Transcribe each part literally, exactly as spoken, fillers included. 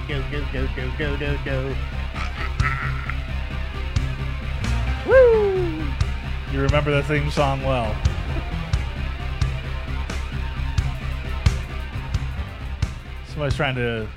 do, do, do, do, do, do, do. Woo! You remember the theme song well. Somebody's trying to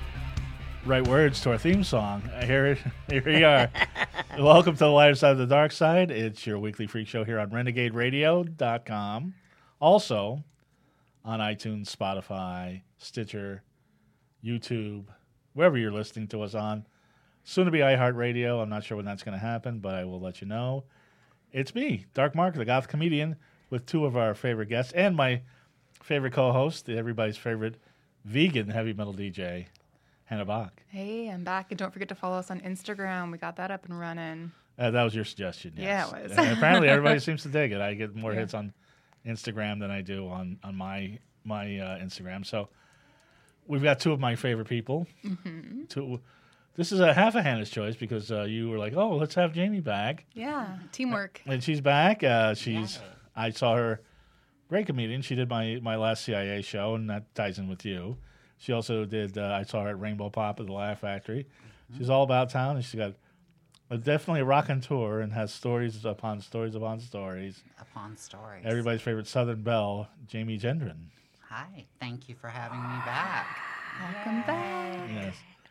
write words to our theme song. Here, here we are. Welcome to the lighter side of the dark side. It's your weekly freak show here on renegade radio dot com. Also on iTunes, Spotify, Stitcher, YouTube, wherever you're listening to us on. Soon to be iHeartRadio. I'm not sure when that's going to happen, but I will let you know. It's me, Dark Mark, the goth comedian, with two of our favorite guests and my favorite co-host, everybody's favorite vegan heavy metal D J, Hannah Bach. Hey, I'm back. And don't forget to follow us on Instagram. We got that up and running. Uh, that was your suggestion, yes. Yeah, it was. And apparently everybody seems to dig it. I get more Yeah. hits on Instagram than I do on, on my my uh, Instagram. So we've got two of my favorite people. Mm-hmm. Two, this is a half a Hannah's choice because uh, you were like, oh, let's have Jamie back. Yeah, teamwork. And she's back. Uh, she's. I saw her. Great comedian. She did my, my last C I A show, and that ties in with you. She also did, uh, I saw her at Rainbow Pop at the Laugh Factory. Mm-hmm. She's all about town, and she's got a, definitely a rockin' tour and has stories upon stories upon stories. Upon stories. Everybody's favorite Southern belle, Jamie Gendron. Hi, thank you for having me back. Welcome back. Yes.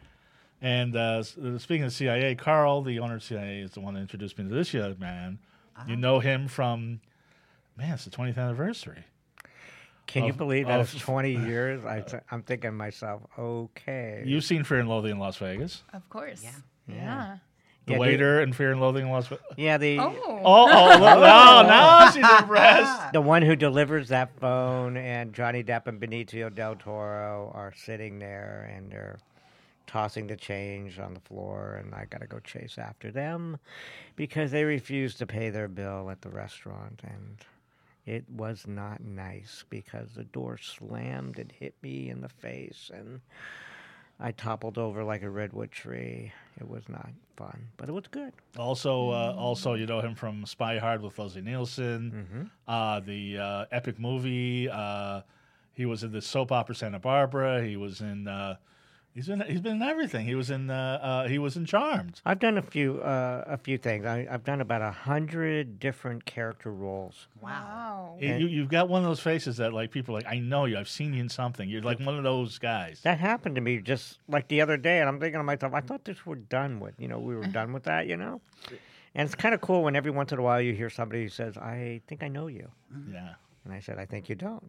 And uh, speaking of C I A, Carl, the owner of C I A, is the one that introduced me to this young man. Uh-huh. You know him from, man, it's the twentieth anniversary. Can of, you believe that of, it's twenty years? I th- I'm thinking to myself, okay. You've seen Fear and Loathing in Las Vegas. Of course. Yeah. Yeah. Yeah. The Yeah, waiter in Fear and Loathing in Las Vegas. Yeah, the Oh. Oh, oh, look, oh, now she's impressed. the one who delivers that phone and Johnny Depp and Benicio del Toro are sitting there and they're tossing the change on the floor, and I got to go chase after them because they refuse to pay their bill at the restaurant, and it was not nice because the door slammed and hit me in the face, and I toppled over like a redwood tree. It was not fun, but it was good. Also, uh, also, you know him from Spy Hard with Leslie Nielsen, Mm-hmm. uh, the uh, epic movie. Uh, he was in the soap opera Santa Barbara. He was in. Uh, he's been. He's been in everything. He was in. Uh, uh, he was in Charmed. I've done a few uh, a few things. I, I've done about a hundred different character roles. Wow. Wow. You, you've got one of those faces that like people are like, I know you. I've seen you in something. You're like one of those guys. That happened to me just like the other day, and I'm thinking to myself, I thought this were done with. You know, we were done with that. You know, and it's kind of cool when every once in a while you hear somebody who says, "I think I know you," Yeah. and I said, "I think you don't."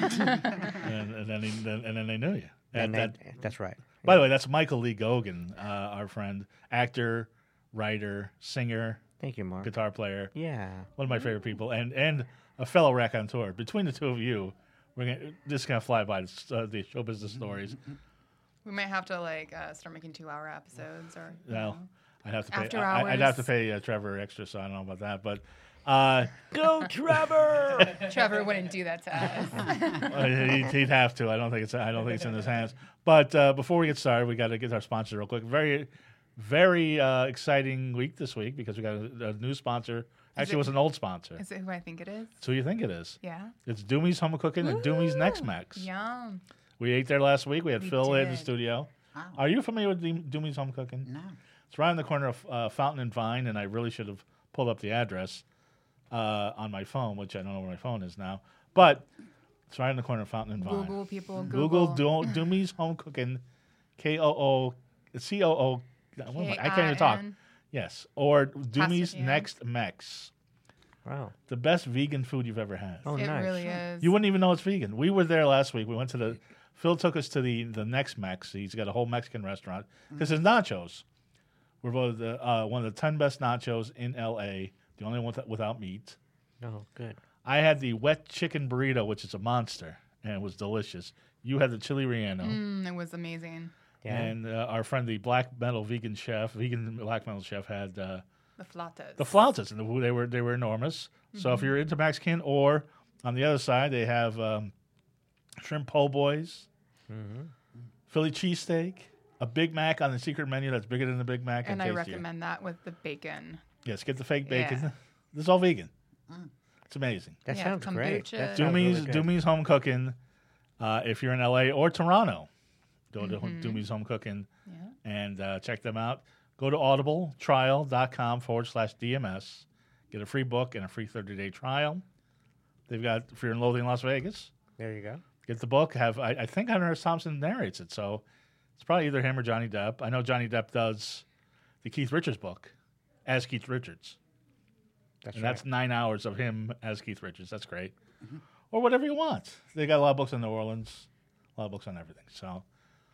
and, and then he, then, and then they knew you. And that, they, that's right. by the way, that's Michael Lee Gogan, uh, our friend, actor, writer, singer, Thank you, Mark. guitar player. Yeah. One of my favorite people, and and a fellow raconteur. Between the two of you, we're gonna this is gonna fly by uh, the show business stories. We might have to like uh, start making two-hour episodes, or you Well, know. I'd have to pay. After I, I'd have to hours. pay uh, Trevor extra, so I don't know about that. But uh, go Trevor! Trevor wouldn't do that to us. Uh, he'd, he'd have to. I don't think it's. I don't think it's in his hands. But uh, before we get started, we got to get our sponsor real quick. Very, very uh, exciting week this week because we got a, a new sponsor. Actually, it was an old sponsor. Is it who I think it is? So you think it is? Yeah. It's Doomy's Home Cooking and Doomy's Next Mex. Yum. We ate there last week. We had We Phil in the did. studio. Oh. Are you familiar with Doom- Doomy's Home Cooking? No. It's right on the corner of uh, Fountain and Vine, and I really should have pulled up the address uh, on my phone, which I don't know where my phone is now. But it's right on the corner of Fountain and Vine. Google people. Google Google. Do- Doomy's Home Cooking, K O O, C O O. what am I I can't even talk. K I N. Yes, or Doomy's yeah. Next Mex. Wow. The best vegan food you've ever had. Oh, It nice. really is. You wouldn't even know it's vegan. We were there last week. We went to the. Phil took us to the the Next Mex. He's got a whole Mexican restaurant because his nachos were both the, uh, one of the ten best nachos in L A. The only one with, without meat. Oh, good. I had the wet chicken burrito, which is a monster, and it was delicious. You had the chili relleno, Mm, it was amazing. Yeah. and uh, our friend, the black metal vegan chef, vegan black metal chef, had uh, The flautas. the flautas, and the, they were they were enormous. So if you're into Mexican, or on the other side, they have um, shrimp po' boys, Mm-hmm. Philly cheesesteak, a Big Mac on the secret menu that's bigger than the Big Mac. And I tastier. recommend that with the bacon. Yes, get the fake bacon. Yeah. This is all vegan. It's amazing. That Yeah, sounds great. kombucha. That sounds Doomy's really good. Doomy's Home Cooking. Uh, if you're in L A or Toronto, Go to Mhm. Doomy's Home Cooking Yeah. and uh, check them out. Go to audibletrial.com forward slash DMS. Get a free book and a free thirty-day trial. They've got Fear and Loathing in Las Vegas. There you go. Get the book. Have I, I think Hunter S. Thompson narrates it, so it's probably either him or Johnny Depp. I know Johnny Depp does the Keith Richards book as Keith Richards. That's and right. that's nine hours of him as Keith Richards. That's great. Or whatever you want. They got a lot of books on New Orleans, a lot of books on everything. So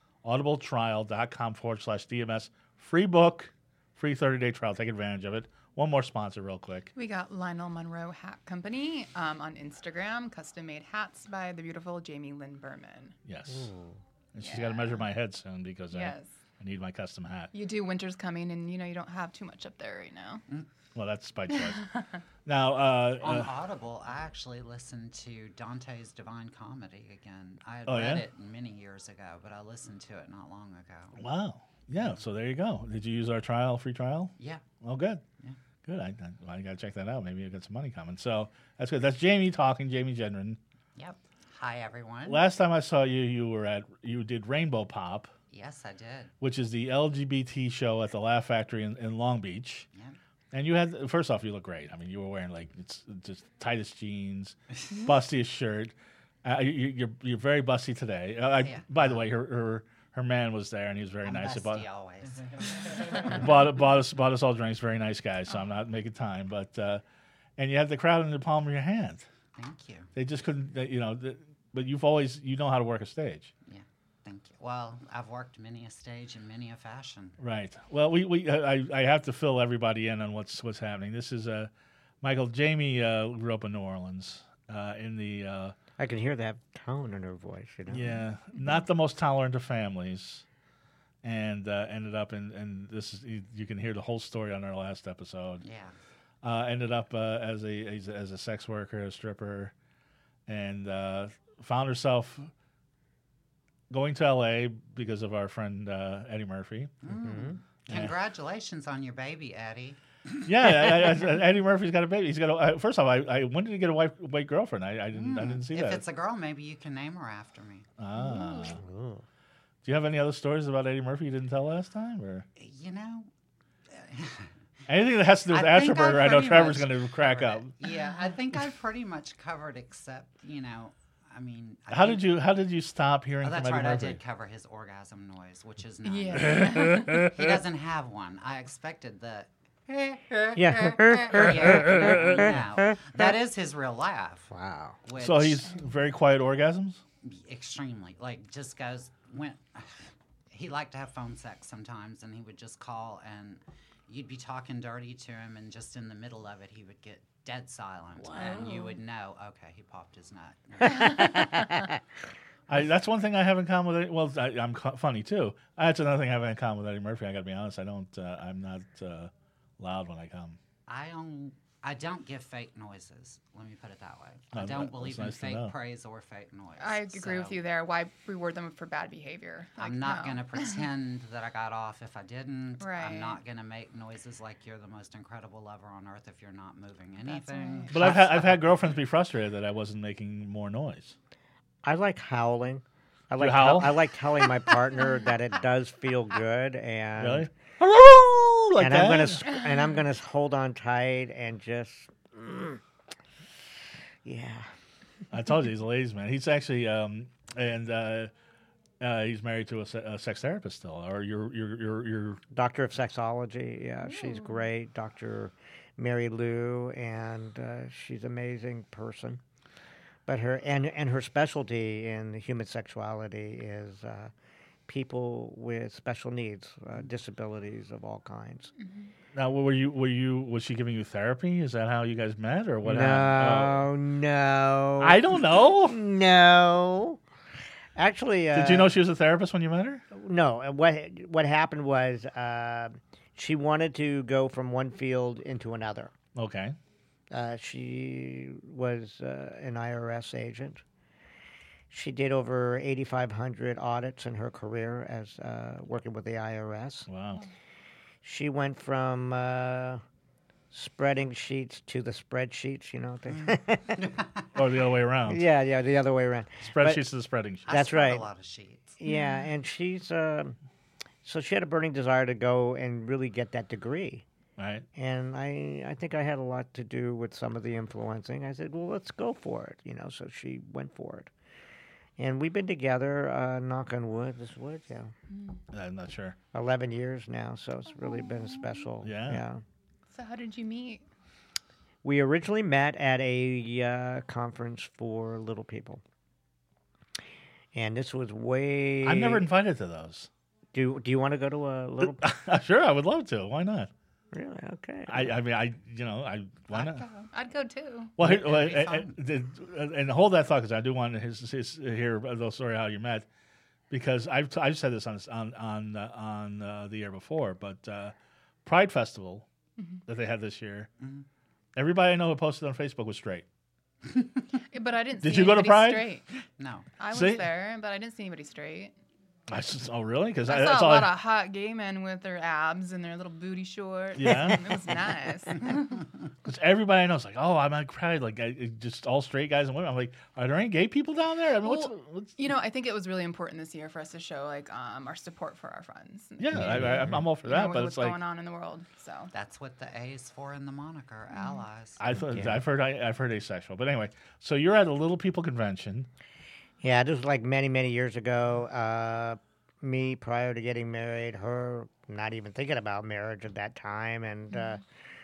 audibletrial.com forward slash DMS. Free book, free thirty-day trial. Take advantage of it. One more sponsor real quick. We got Lionel Monroe Hat Company um, on Instagram, custom-made hats by the beautiful Jamie Lynn Berman. Yes. And she's got to measure my head soon because I, Yes. I need my custom hat. You do, winter's coming, and you know you don't have too much up there right now. Well, that's by choice. Now, uh, On uh, Audible, I actually listened to Dante's Divine Comedy again. I had Oh, read yeah? it many years ago, but I listened to it not long ago. wow. Yeah, so there you go. Did you use our trial, free trial? Yeah. Oh, good. Yeah. Good. I, I, I got to check that out. Maybe you get some money coming. So that's good. That's Jamie talking, Jamie Gendron. Yep. Hi, everyone. Last time I saw you, you were at, you did Rainbow Pop, Yes, I did. which is the L G B T show at the Laugh Factory in, in Long Beach. Yep. And you had, first off, you look great. I mean, you were wearing like it's just tightest jeans, bustiest shirt. Uh, you, you're you're very busty today. Uh, I, Yeah. By the way, her, her her man was there, and he was very I'm nice. busty About always. bought bought us bought us all drinks. Very nice guy. So I'm not making time, but uh, and you had the crowd in the palm of your hand. Thank you. They just couldn't, they, you know. The, but you've always you know how to work a stage. Yeah. Thank you. Well, I've worked many a stage and many a fashion. Right. Well, we, we I, I have to fill everybody in on what's what's happening. This is uh, Michael. Jamie uh, grew up in New Orleans. Uh, in the uh, I can hear that tone in her voice. You know. yeah, not the most tolerant of families, and uh, ended up in and this is you, you can hear the whole story on our last episode. Yeah. Uh, ended up uh, as a as a as a sex worker, a stripper, and uh, found herself going to L A because of our friend uh, Eddie Murphy. Mm. Congratulations on your baby, Eddie. Yeah, I, I, Eddie Murphy's got a baby. He's got a. Uh, first off, I, I when did he get a white white girlfriend? I, I didn't I didn't see if that. it's a girl, maybe you can name her after me. ah. Ooh. Do you have any other stories about Eddie Murphy you didn't tell last time, or You know, anything that has to do with I think Asperger? I I know pretty Trevor's much going to crack up. covered it. Yeah, I think I pretty much covered, except you know, I mean, I How think- did you How did you stop hearing Oh, that's from Eddie right. Murphy? I did cover his orgasm noise, which is not. Yeah. He doesn't have one. I expected the. Yeah. yeah, no, that is his real laugh. Wow. Which So he's very quiet orgasms. extremely like just goes went. He liked to have phone sex sometimes, and he would just call, and you'd be talking dirty to him, and just in the middle of it, he would get dead silent, and you would know, okay, he popped his nut. I, that's one thing I have in common with Eddie. Well, I, I'm co- funny too. That's another thing I have in common with Eddie Murphy. I got to be honest. I don't. Uh, I'm not uh, loud when I come. I don't. I don't give fake noises. Let me put it that way. I Oh, don't that's believe nice to in know. fake praise or fake noise. I agree with So you there. Why reward them for bad behavior? Like, I'm not no. going to pretend that I got off if I didn't. Right. I'm not going to make noises like you're the most incredible lover on earth if you're not moving That's anything. right. But I've had I've had girlfriends be frustrated that I wasn't making more noise. I like howling. I You like howl? I like telling my partner that it does feel good, and Really? Hello, like and that. I'm gonna sc- and I'm gonna hold on tight and just mm, yeah. I told you he's a ladies' man. He's actually um and uh, uh, he's married to a, se- a sex therapist still, or you're you're you're, you're Doctor of Sexology. Yeah, she's great. Doctor Mary Lou, and uh, she's an amazing person. But her and and her specialty in human sexuality is uh, people with special needs, uh, disabilities of all kinds. now. Were you were you was she giving you therapy? Is that how you guys met, or what? happened? No, no. Oh. I don't know. No. Actually, uh, Did you know she was a therapist when you met her? No. uh, What what happened was uh, she wanted to go from one field into another. Okay. Uh, she was uh, an I R S agent. She did over eighty-five hundred audits in her career as uh, working with the I R S. Wow. She went from uh, spreading sheets to the spreadsheets, you know. They, Or the other way around. yeah, yeah, the other way around. But- Spreadsheets to the spreading sheet. I That's spread right. A lot of sheets. Yeah, and she's um, so she had a burning desire to go and really get that degree. Right. And I, I think I had a lot to do with some of the influencing. I said, well, let's go for it, you know. So she went for it, and we've been together. Uh, knock on wood, this wood, yeah, I'm not sure. eleven years now. So it's really been a special. Yeah. Yeah. So how did you meet? We originally met at a uh, conference for little people, and this was way. I'm never invited to those. Do Do you want to go to a little? Sure, I would love to. Why not? Really? Okay. I, I mean, I, you know, I why I'd not? go. I'd go too. Well, here- well, That'd be and, and, and hold that thought because I do want to his, his, hear a little story how you met, because I've t- I've said this on on on uh, on uh, the year before, but uh, Pride Festival that they had this year, everybody I know who posted on Facebook was straight. But I didn't. Did see you go to anybody Pride? Straight. No. I was See? there, but I didn't see anybody straight. I just, oh really? Because I that's saw a all. lot I, of hot gay men with their abs and their little booty shorts. Yeah? it was nice. Because everybody I know is like, oh, I'm at Pride, like I, it- just all straight guys and women. I'm like, are there any gay people down there? I mean, what's, Well, what's you know, I think it was really important this year for us to show like um, our support for our friends. and yeah, community, I, I, I'm all for you know, that, with but what's it's like going on in the world. So That's what the A is for in the moniker, Mm-hmm. allies. I thought Yeah. I've heard I, I've heard asexual, but anyway. So you're at a Little People convention. Yeah, this was like many, many years ago. Uh, me, prior to getting married, her not even thinking about marriage at that time, and uh,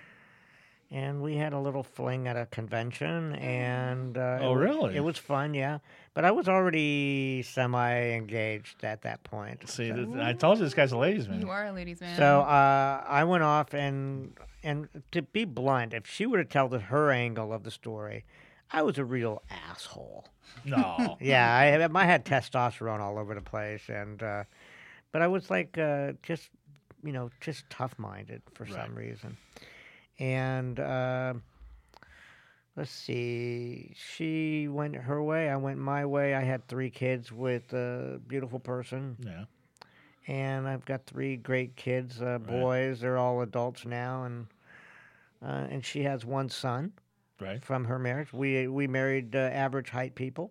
and we had a little fling at a convention, and uh, Oh, it, wa- really? It was fun, yeah. But I was already semi-engaged at that point. See, so, th- I told you this guy's a ladies man. you are a ladies' man. so uh, I went off, and and to be blunt, if she were to tell the, her angle of the story, I was a real asshole. No. Yeah, I had, I had testosterone all over the place, and uh, but I was like uh, just you know just tough-minded for Right. some reason, and uh, let's see, she went her way, I went my way. I had three kids with a beautiful person, Yeah. and I've got three great kids, uh, boys. They're all adults now, and uh, and she has one son Right. from her marriage. We we married uh, average height people.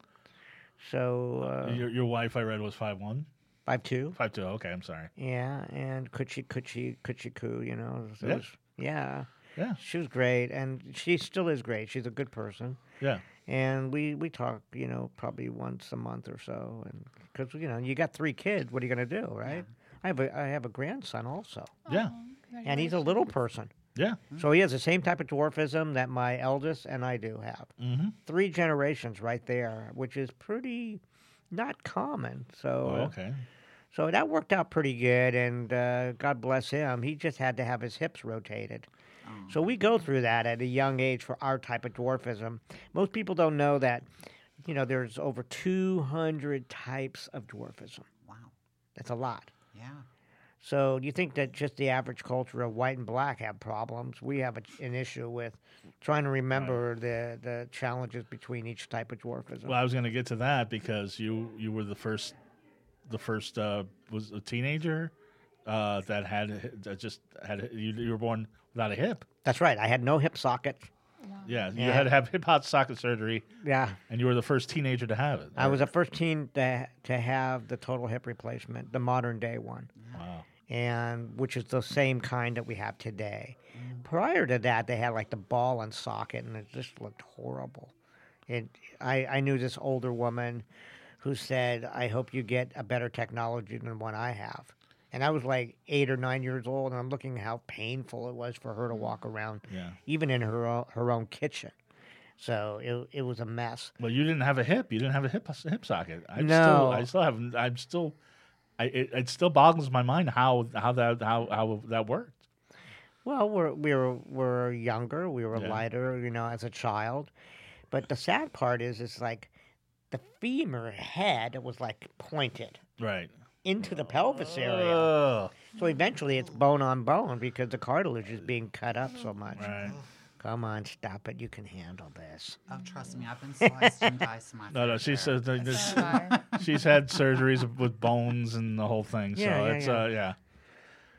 So uh, Your your wife I read was five one, five two. five two. Okay, I'm sorry. Yeah, and coochie coochie coochie coo. You know. So it Yeah. was- yeah. Yeah. She was great, and she still is great. She's a good person, Yeah. and we we talk. You know, probably once a month or so, and because you know you got three kids, what are you gonna do, right? I have a I have a grandson also, Yeah. and he's a little person. Yeah. So he has the same type of dwarfism that my eldest and I do have. Mm-hmm. Three generations right there, which is pretty not common. So, Oh, uh, okay. so that worked out pretty good, and uh, God bless him. He just had to have his hips rotated. So we go through that at a young age for our type of dwarfism. Most people don't know that, you know, there's over two hundred types of dwarfism. Wow. That's a lot. Yeah. So you think that just the average culture of white and black have problems? We have a, an issue with trying to remember the, the challenges between each type of dwarfism. Well, I was going to get to that because you you were the first, the first uh, was a teenager uh, that had that just had you, you were born without a hip. That's right. I had no hip socket. Yeah, you Yeah. had to have hip hop socket surgery, Yeah. and you were the first teenager to have it. I was the first teen to, to have the total hip replacement, the modern day one, Wow. and which is the same kind that we have today. Prior to that, they had like the ball and socket, and it just looked horrible. It, I, I knew this older woman who said, I hope you get a better technology than one I have. And I was like eight or nine years old, and I'm looking how painful it was for her to walk around, Yeah. even in her own, her own kitchen. So it, it was a mess. Well, you didn't have a hip. You didn't have a hip hip socket. I No. still, I still haven't. I'm still. I, it, it still boggles my mind how how that how how that worked. Well, we're, we were we're younger, we were Yeah. lighter, you know, as a child. But the sad part is, it's like the femur head was like pointed Right. into the pelvis area. Ugh. So eventually, it's bone on bone because the cartilage is being cut up so much. Right. Come on, stop it! You can handle this. Oh, trust me, I've been sliced and diced my No, no. fair She share. says that this, So I- she's had surgeries with bones and the whole thing. So Yeah, yeah, it's yeah. uh yeah.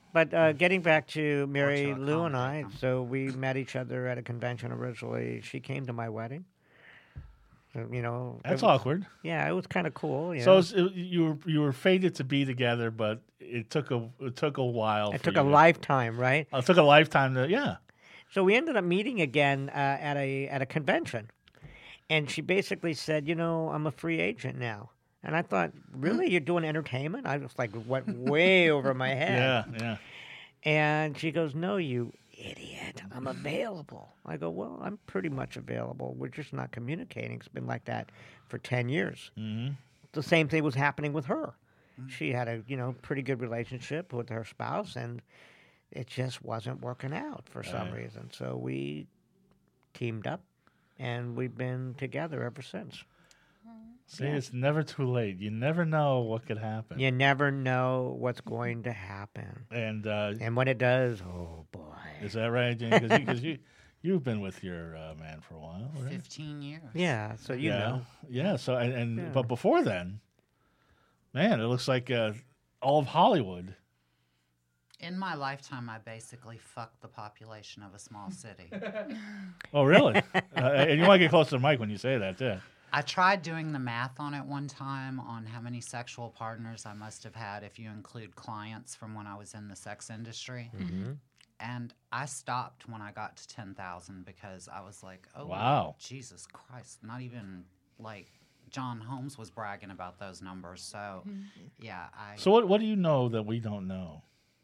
But uh, getting back to Mary to Lou and I, accommodate them. so we met each other at a convention originally. She came to my wedding. So, you know, it That's was- awkward. Yeah, it was kind of cool. You So know? it's, it, you were you were fated to be together, but it took a it took a while. it for took you a to- lifetime, right? Oh, it took a lifetime to yeah. So we ended up meeting again uh, at a at a convention, and she basically said, "You know, I'm a free agent now." And I thought, "Really, you're doing entertainment?" I was like, went way over my head. Yeah, yeah. And she goes, "No, you idiot. I'm available." I go, "Well, I'm pretty much available. We're just not communicating. It's been like that for ten years." Mm-hmm. The same thing was happening with her. She had a, you know, pretty good relationship with her spouse, and it just wasn't working out for some Right. reason. So we teamed up, and we've been together ever since. See, it's never too late. You never know what could happen. You never know what's going to happen. And uh, And when it does, oh boy. is that right, Jane? Because you, you you've been with your uh, man for a while, right? Fifteen years. Yeah, so you yeah, know. yeah. So and, and Yeah. but before then, man, it looks like uh, all of Hollywood. In my lifetime, I basically fucked the population of a small city. Oh, really? uh, and you want to get close to the mic when you say that, too. I tried doing the math on it one time on how many sexual partners I must have had if you include clients from when I was in the sex industry. Mm-hmm. And I stopped when I got to ten thousand because I was like, oh, Wow. Jesus Christ. Not even like John Holmes was bragging about those numbers. So, yeah, I. So what what do you know that we don't know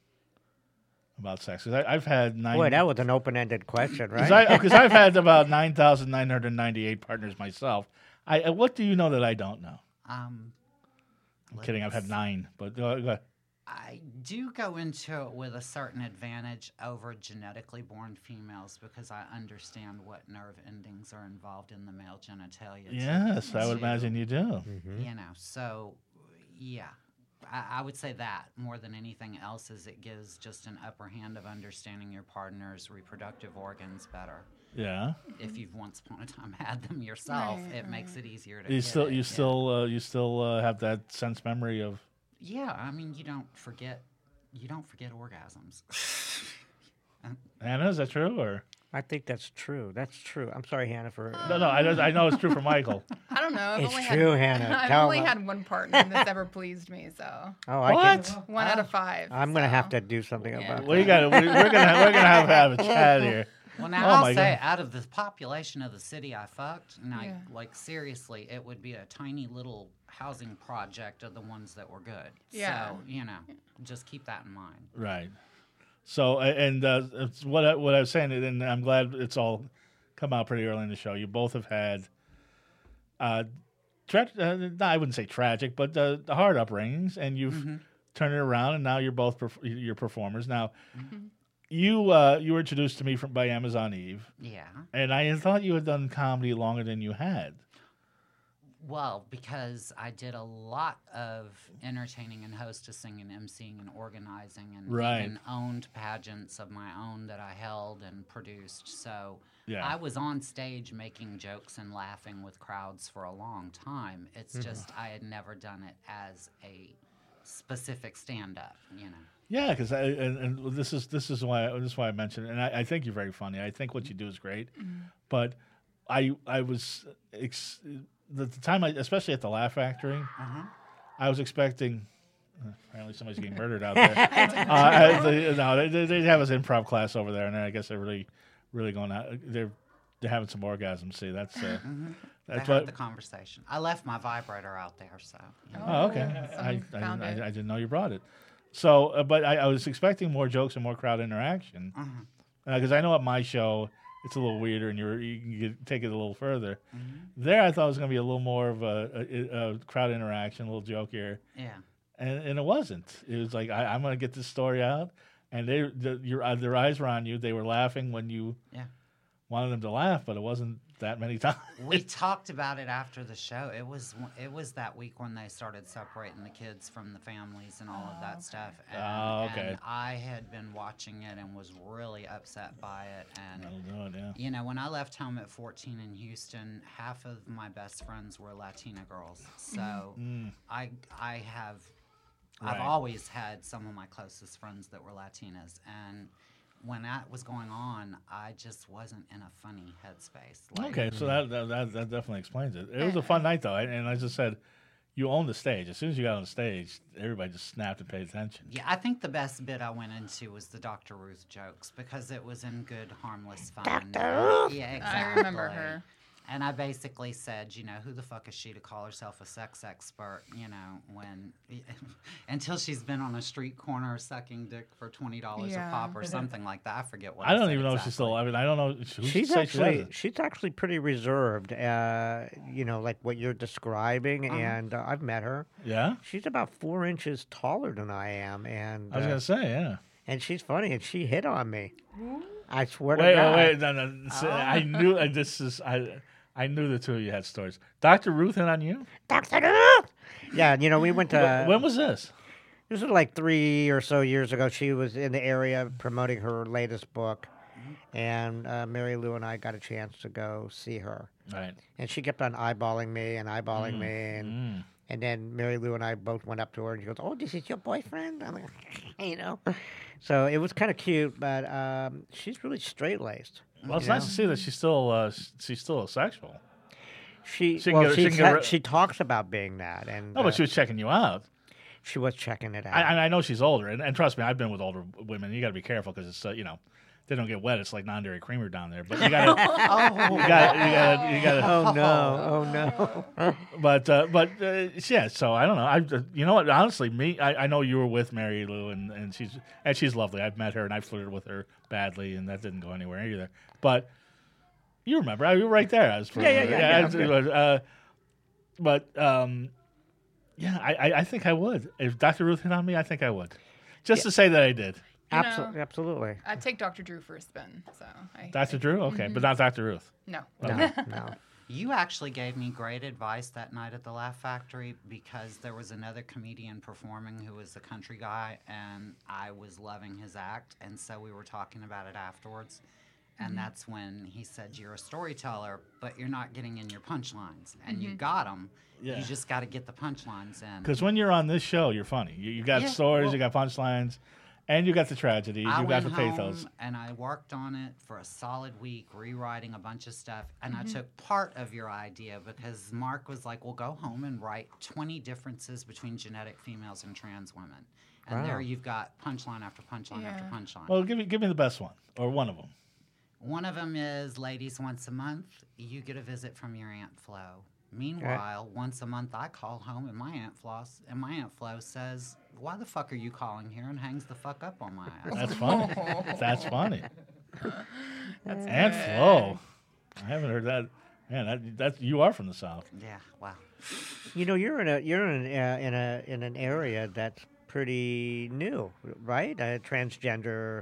about sex? 'Cause I, I've had nine. Boy, that was an open-ended question, right? Because I've had about nine thousand nine hundred ninety-eight partners myself. I uh, what do you know that I don't know? um, I'm kidding. I've had let's- nine, but uh, go ahead. I do go into it with a certain advantage over genetically born females because I understand what nerve endings are involved in the male genitalia. to- Yes, I would to, imagine you do. Mm-hmm. You know, so yeah, I, I would say that more than anything else is it gives just an upper hand of understanding your partner's reproductive organs better. Yeah. If you've once upon a time had them yourself, Right, it makes right. it easier to. You get still it, you yeah. still uh, you still uh, have that sense memory of. Yeah, I mean, you don't forget. You don't forget orgasms. Hannah, is that true or I think that's true. That's true. I'm sorry, Hannah, for... no? No, I, know- I know it's true for Michael. I don't know. I've It's only true, had, Hannah. I've Tell only 'em. had one partner that's ever pleased me, so Oh, I What? can, one out of five. I'm going to so. have to do something Yeah. about Well, you that. got. We're gonna we're gonna have, have a chat here. Well, now Oh I'll my say, God. out of the population of the city I fucked, and I, Yeah. like seriously, it would be a tiny little housing project of the ones that were good. Yeah. So you know, just keep that in mind. Right. So, a- and uh, it's what I, what I was saying, and I'm glad it's all come out pretty early in the show. You both have had, uh, tra- uh no, I wouldn't say tragic, but uh, the hard upbringings, and you've Mm-hmm. turned it around, and now you're both perf- you're performers. Now, you uh, you were introduced to me from by Amazon Eve, Yeah. and I thought you had done comedy longer than you had. Well, because I did a lot of entertaining and hostessing and emceeing and organizing and Right. even owned pageants of my own that I held and produced. So Yeah. I was on stage making jokes and laughing with crowds for a long time. It's just I had never done it as a specific stand-up, you know. Yeah, because I and, and this is this is why this is why I mentioned it, and I, I think you're very funny. I think what you do is great, but I I was ex- the, the time I especially at the Laugh Factory, Uh-huh. I was expecting. uh, Apparently, somebody's getting murdered out there. uh, I- they, no, they, they they have this improv class over there, and I guess they're really really going out. They're they're having some orgasms. See, that's uh, They that's had what. the conversation. I left my vibrator out there, so. you know. Oh, okay. I, Someone I, found I, it. I didn't know you brought it. So, uh, but I, I was expecting more jokes and more crowd interaction because I know at my show it's a little weirder and you're, you can get, take it a little further. There, I thought it was going to be a little more of a, a, a crowd interaction, a little jokier, Yeah. and, and it wasn't. It was like I, I'm going to get this story out, and they the, your uh, their eyes were on you. They were laughing when you Yeah. wanted them to laugh, but it wasn't that many times. We talked about it after the show. It was it was that week when they started separating the kids from the families and all of that stuff. And, Oh, okay. and I had been watching it and was really upset by it. And That'll do it, yeah. you know, when I left home at fourteen in Houston, half of my best friends were Latina girls. So Mm. I I have I've Right. always had some of my closest friends that were Latinas, and when that was going on, I just wasn't in a funny headspace. Like, Okay, so that, that that that definitely explains it. It was a fun night though, and and as I said, you owned the stage. As soon as you got on the stage, everybody just snapped and paid attention. Yeah, I think the best bit I went into was the Doctor Ruth jokes because it was in good, harmless fun. Doctor Ruth! Yeah, exactly. I remember her. And I basically said, you know, who the fuck is she to call herself a sex expert, you know, when until she's been on a street corner sucking dick for twenty dollars Yeah. a pop or something like that. I forget what I don't said even know if exactly. she's still. I mean, I don't know. Who She's say she actually isn't? she's actually pretty reserved. Uh, you know, like what you're describing, Uh-huh. and uh, I've met her. Yeah, She's about four inches taller than I am, and I was uh, gonna say yeah. and she's funny, and she hit on me. I swear Wait, to God. wait, wait. No, no. So I knew uh, this is. I I knew the two of you had stories. Doctor Ruth hit on you. Doctor Ruth! Yeah, you know, we went to. when was this? This was like three or so years ago. She was in the area promoting her latest book, and uh, Mary Lou and I got a chance to go see her. Right. And she kept on eyeballing me and eyeballing me, and Mm. and then Mary Lou and I both went up to her, and she goes, "Oh, this is your boyfriend?" I'm like, you know. So it was kind of cute, but um, she's really straight laced. Well, it's you nice know? to see that she's still uh, she's still a sexual. She, She can well, get- she she, can get ri- she talks about being that, and No, uh, but she was checking you out. she was checking it out. I, I I know she's older, and, and trust me, I've been with older women. You got to be careful because it's uh, you know they don't get wet. It's like non-dairy creamer down there. But you got to you got you got you got to. oh no! Oh no! But uh, but uh, yeah. So I don't know. I uh, you know what? Honestly, me, I, I know you were with Mary Lou, and, and she's and she's lovely. I've met her, and I flirted with her badly, and that didn't go anywhere either. But you remember, I, you were right there. I was Yeah, yeah, yeah, yeah, I- I'm good. uh, but um, yeah, I, I I think I would. If Doctor Ruth hit on me, I think I would. Just to say that I did. You Absolutely, know, absolutely. I'd take Doctor Drew for a spin. So I, Doctor Drew, okay, but not Doctor Ruth. no. No, no. You actually gave me great advice that night at the Laugh Factory because there was another comedian performing who was a country guy, and I was loving his act, and so we were talking about it afterwards. And that's when he said, "You're a storyteller, but you're not getting in your punchlines, and you got them. Yeah. You just got to get the punchlines in." Because when you're on this show, you're funny. You, you got Yeah, stories, well- you got punchlines, and you got the tragedies, I you got went the pathos. home and I worked on it for a solid week, rewriting a bunch of stuff. And I took part of your idea because Mark was like, "Well, go home and write twenty differences between genetic females and trans women." And Wow. there you've got punchline after punchline after Yeah. punchline. Well, give me give me the best one or one of them. One of them is ladies once a month, you get a visit from your Aunt Flo. Meanwhile, once a month I call home and my Aunt Floss and my Aunt Flo says, "Why the fuck are you calling here?" and hangs the fuck up on my ass. That's funny. That's funny. That's And good. Flo. I haven't heard that. Man, that that you are from the South. Yeah, wow. You know, you're in a you're in a, in a in an area that's pretty new, right? Uh, transgender.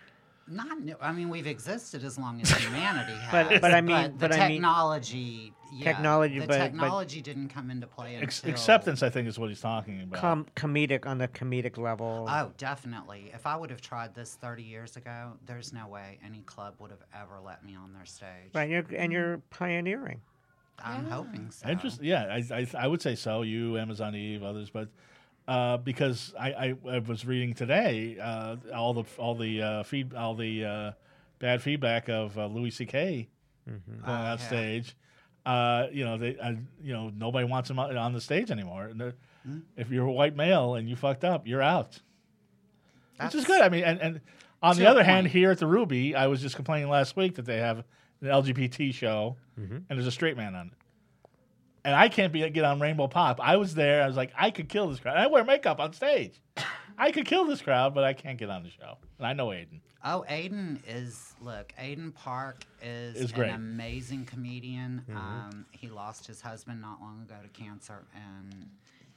Not new. I mean, we've existed as long as humanity has. But- but I mean- the but I mean- technology. yeah, Technology, The but- but- technology didn't come into play Ex- until acceptance, I think, is what he's talking about. Com- comedic on the comedic level. Oh, definitely. If I would have tried this thirty years ago, there's no way any club would have ever let me on their stage. Right, you're, and you're pioneering. I'm Yeah. hoping so. Interest, yeah, I, I I would say so. You, Amazon Eve, others, but uh, because I, I, I was reading today uh, all the all the uh, feed all the uh, bad feedback of uh, Louis C K going Oh, on yeah. stage. Uh, you know, they, uh, you know, nobody wants him on on the stage anymore. And they're- Hmm. If you're a white male and you fucked up, you're out. Which is That's- good. I mean, and, and on To the a other hand, point. here at the Ruby, I was just complaining last week that they have an L G B T show Mm-hmm. and there's a straight man on it. And I can't be get on Rainbow Pop. I was there. I was like, I could kill this crowd. I wear makeup on stage. I could kill this crowd, but I can't get on the show. And I know Aiden. Oh, Aiden is look. Aiden Park is, Is great. an amazing comedian. Um, he lost his husband not long ago to cancer, and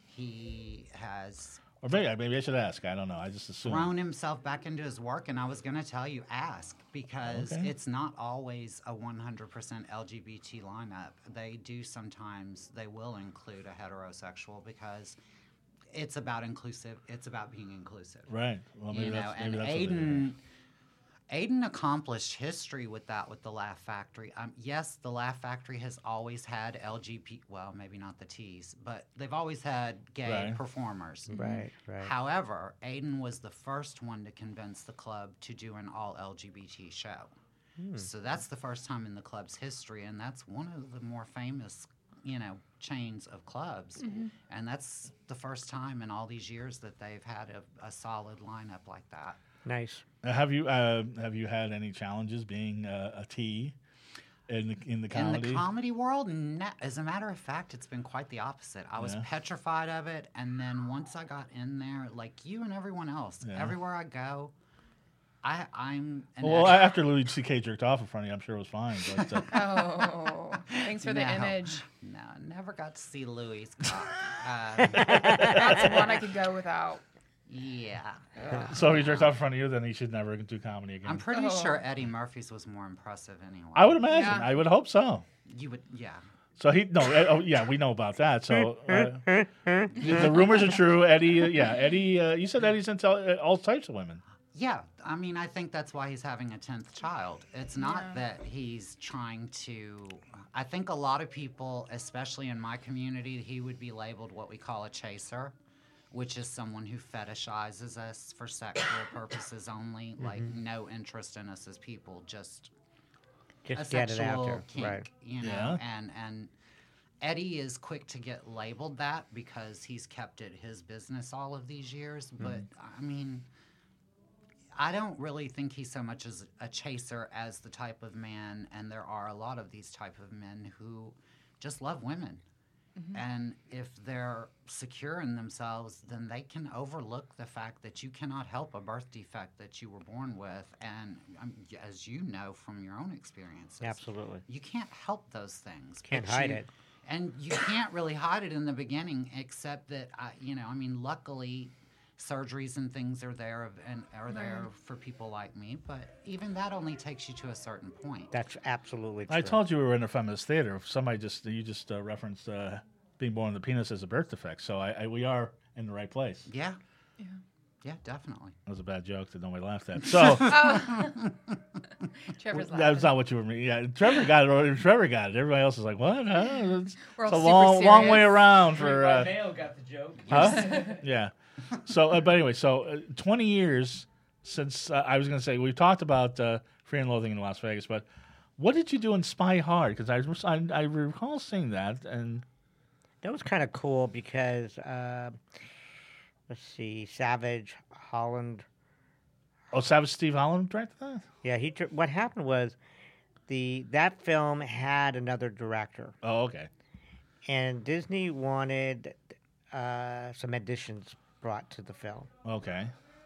he has Or maybe maybe I should ask. I don't know. I just assume. thrown himself back into his work. And I was going to tell you, ask because Okay. it's not always a one hundred percent L G B T lineup. They do sometimes. They will include a heterosexual because it's about inclusive. It's about being inclusive. Right. Well, maybe you know, that's, and maybe that's what they do. Aiden, Aiden accomplished history with that with the Laugh Factory. Um, yes, the Laugh Factory has always had L G B T, well, maybe not the T's, but they've always had gay Right. performers. Right, right. However, Aiden was the first one to convince the club to do an all L G B T show. So that's the first time in the club's history, and that's one of the more famous, you know, chains of clubs. And that's the first time in all these years that they've had a, a solid lineup like that. Nice. Uh, have you uh, have you had any challenges being uh, a T in the in the comedy? In the comedy world, no, as a matter of fact, it's been quite the opposite. I was Yeah. petrified of it, and then once I got in there, like you and everyone else, Yeah. everywhere I go, I, I'm an Well, ex- after Louis C K jerked off in front of you, I'm sure it was fine. But uh, Oh, thanks for the No. image. No, never got to see Louis' cock. um, That's one I could go without. yeah. so if he jerked off in front of you, then he should never do comedy again. I'm pretty Oh. sure Eddie Murphy's was more impressive anyway. I would imagine. Yeah. I would hope so. You would, yeah. So he no. uh, Oh yeah, we know about that. So uh, the, the rumors are true. Eddie, uh, yeah, Eddie. Uh, you said Eddie's into all, uh, all types of women. Yeah, I mean, I think that's why he's having a tenth child. It's not Yeah. that he's trying to. I think a lot of people, especially in my community, he would be labeled what we call a chaser, which is someone who fetishizes us for sexual purposes only, like no interest in us as people, just a Just get it sexual out there. kink, Right. you know. Yeah. And and Eddie is quick to get labeled that because he's kept it his business all of these years. But I mean, I don't really think he's so much as a chaser as the type of man, and there are a lot of these type of men who just love women. And if they're secure in themselves, then they can overlook the fact that you cannot help a birth defect that you were born with. And um, as you know from your own experiences, Absolutely. you can't help those things. Can't but hide you- it. And you can't really hide it in the beginning, except that, I, you know, I mean, luckily, surgeries and things are there of- and are there for people like me. But even that only takes you to a certain point. That's absolutely true. I told you we were in a feminist theater. Somebody just you just uh, referenced uh, being born with the penis as a birth defect. So I, I, we are in the right place. Yeah, Yeah. yeah, definitely. That was a bad joke that nobody laughed at. So Trevor's that was laughing. not what you were meaning. Yeah, Trevor got it. Trevor got it. Everybody else is like, what? Huh? It's, We're it's all a super long, long way serious. around for. Uh, Mayo got the joke. Huh? Yeah. So, uh, but anyway, so uh, twenty years since uh, I was going to say we've talked about uh, Fear and Loathing in Las Vegas, but what did you do in Spy Hard? Because I, I I recall seeing that, and That was kind of cool because, uh, let's see, Savage, Holland. oh, Savage Steve Holland directed that. Yeah, he. Tr- what happened was, the that film had another director, Oh, okay. and Disney wanted uh, some additions brought to the film, Okay.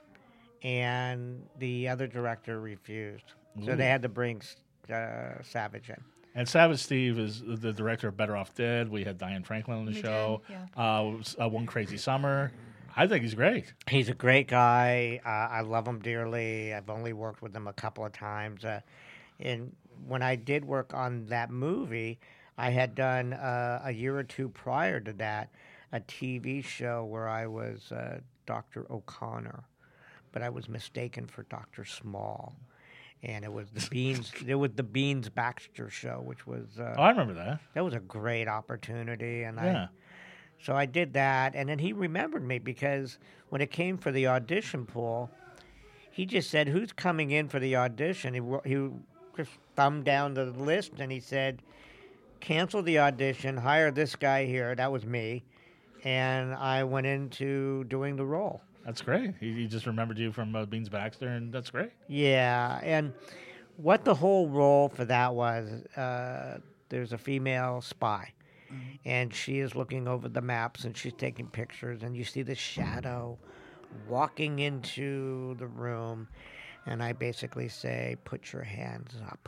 and the other director refused. So Ooh. they had to bring uh, Savage in. And Savage Steve is the director of Better Off Dead. We had Diane Franklin on the We show. did, uh, was, uh, One Crazy Summer. I think he's great. He's a great guy. Uh, I love him dearly. I've only worked with him a couple of times. Uh, and when I did work on that movie, I had done uh, a year or two prior to that a T V show where I was uh, Doctor O'Connor, but I was mistaken for Doctor Small. And it was the Beans. It was the Beans Baxter show, which was uh, Oh, I remember that. that was a great opportunity. And I Yeah. so I did that, and then he remembered me because when it came for the audition pool, he just said, "Who's coming in for the audition?" He wa- he just thumbed down the list, and he said, "Cancel the audition, hire this guy here." That was me, and I went into doing the role. That's great. He, he just remembered you from uh, Beans Baxter, and that's great. Yeah, and what the whole role for that was, uh, there's a female spy. And she is looking over the maps and she's taking pictures, and you see the shadow walking into the room, and I basically say, "Put your hands up."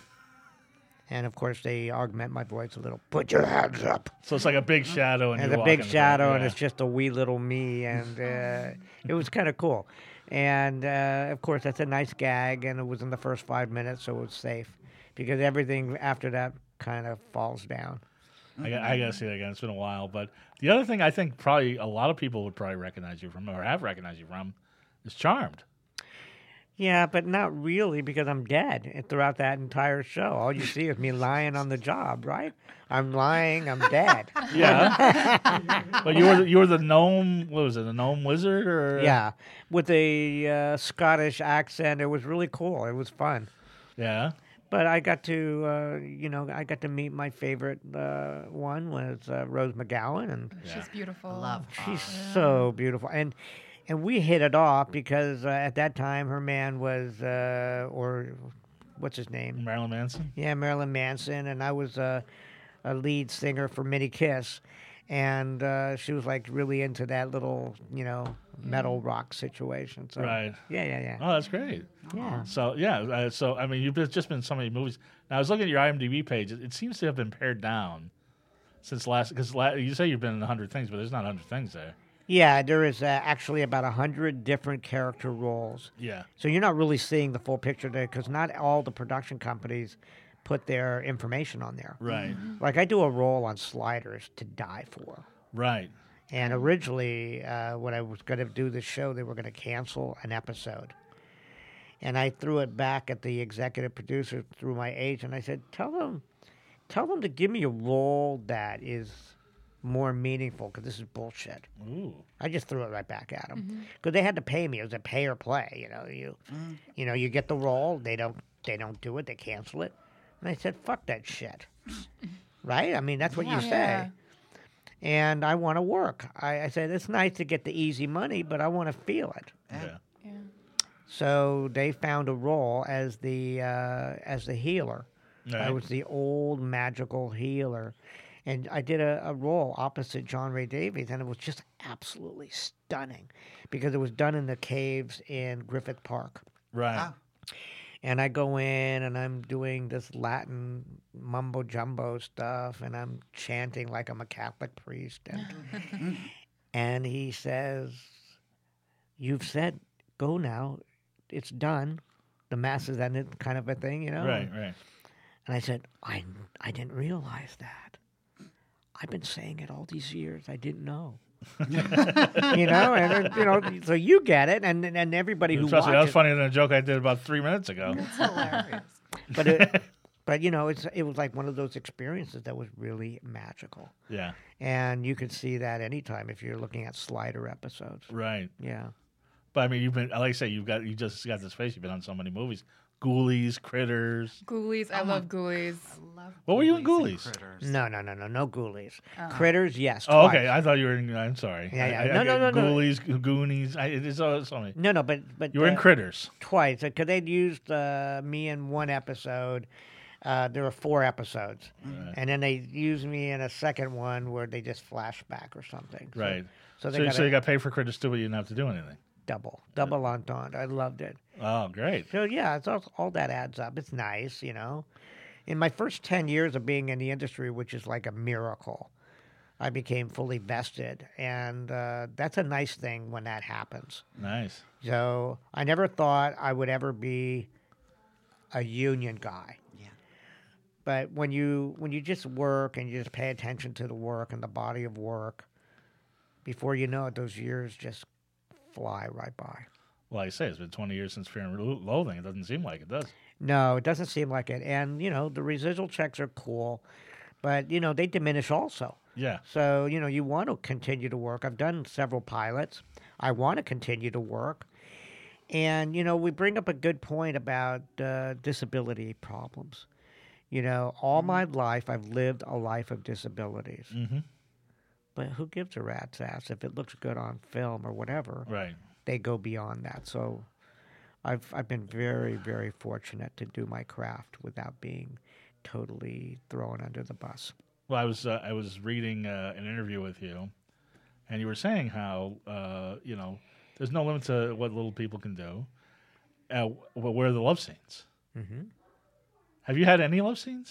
And of course, they augment my voice a little. "Put your hands up." So it's like a big shadow, and, And you're the big walking shadow, the and it's just a wee little me, and uh, it was kind of cool. And uh, of course, that's a nice gag, and it was in the first five minutes, so it was safe, because everything after that kind of falls down. I, got- I gotta see that again. It's been a while, but the other thing I think probably a lot of people would probably recognize you from, or have recognized you from, is Charmed. Yeah, but not really because I'm dead and throughout that entire show. All you see is me lying on the job, right? I'm lying, I'm dead. Yeah. But you were you were the gnome. What was it? The gnome wizard, or Yeah, with a uh, Scottish accent. It was really cool. It was fun. yeah. But I got to, uh, you know, I got to meet my favorite uh, one was uh, Rose McGowan, and Yeah. She's beautiful. I love her. she's so beautiful. And and we hit it off because uh, at that time her man was, uh, or what's his name? Marilyn Manson. Yeah, Marilyn Manson, and I was a, a lead singer for Minnie Kiss, and uh, she was like really into that little, you know, metal rock situation. So Right. yeah, yeah, yeah, Oh, that's great. yeah. So yeah, uh, so I mean, you've been- just been in so many movies. Now I was looking at your IMDb page. It, it seems to have been pared down since last. Because la- you say you've been in a hundred things, but there's not a hundred things there. Yeah, there is uh, actually about a hundred different character roles. Yeah. So you're not really seeing the full picture there because not all the production companies put their information on there. Right. Like I do a role on Sliders to die for. Right. And originally, uh, when I was going to do the show, they were going to cancel an episode. And I threw it back at the executive producer through my agent. I said, tell them, tell them to give me a role that is more meaningful because this is bullshit. Ooh. I just threw it right back at them because they had to pay me. It was a pay or play. You know, you, you know, you get the role. They don't, they don't do it. They cancel it. And I said, fuck that shit. Right? I mean, that's what you say. Yeah. And I want to work. I, I said, it's nice to get the easy money, but I want to feel it. Yeah. Yeah. So they found a role as the uh, as the healer. I Right. was the old magical healer. And I did a, a role opposite John Ray Davies, and it was just absolutely stunning because it was done in the caves in Griffith Park. Right. Oh. And I go in and I'm doing this Latin mumbo jumbo stuff and I'm chanting like I'm a Catholic priest. And, and he says, you've said, go now. It's done. The mass is ended, kind of a thing, you know? Right. Right. And I said, I, I didn't realize that. I've been saying it all these years. I didn't know. you know, and uh, you know, so you get it, and and everybody who Trust me, that was watches. funnier than a joke I did about three minutes ago. It's hilarious. But it, but you know, it's it was like one of those experiences that was really magical, Yeah. and you could see that anytime if you're looking at Slider episodes. Right. Yeah. But I mean, you've been like I say, you've got you just got this face. You've been on so many movies. Ghoulies, Critters. Ghoulies. I Oh my- love Ghoulies. I love What were you in Ghoulies and Ghoulies? Critters. No, no, no, no, no Ghoulies. Oh. Critters, yes. Oh, twice. okay. I thought you were in. I'm sorry. Yeah, yeah. I, I, No, I no, get no, no. Ghoulies, Goonies. I, it's all so many. No, no, but but You were in uh, Critters. twice because they'd used uh, me in one episode. Uh, there were four episodes, Right. and then they used me in a second one where they just flash back or something. So, Right. So So, they so, got you got paid for Critters too, but you didn't have to do anything. double, double entendre. I loved it. Oh, great. So yeah, it's all, all that adds up. It's nice, you know. In my first ten years of being in the industry, which is like a miracle, I became fully vested, and uh, that's a nice thing when that happens. Nice. So I never thought I would ever be a union guy. Yeah. But when you when you just work and you just pay attention to the work and the body of work, before you know it, those years just fly right by. Well, like I say, it's been twenty years since Fear and Lo- Loathing. It doesn't seem like it does. No, it doesn't seem like it. And, you know, the residual checks are cool, but, you know, they diminish also. Yeah. So, you know, you want to continue to work. I've done several pilots. I want to continue to work. And, you know, we bring up a good point about uh, disability problems. You know, all my life I've lived a life of disabilities. Mm-hmm. But who gives a rat's ass if it looks good on film or whatever? Right. They go beyond that. So I've I've been very, very fortunate to do my craft without being totally thrown under the bus. Well, I was uh, I was reading uh, an interview with you, and you were saying how uh, you know there's no limit to what little people can do. Uh, wh- where are the love scenes? Mm-hmm. Have you had any love scenes?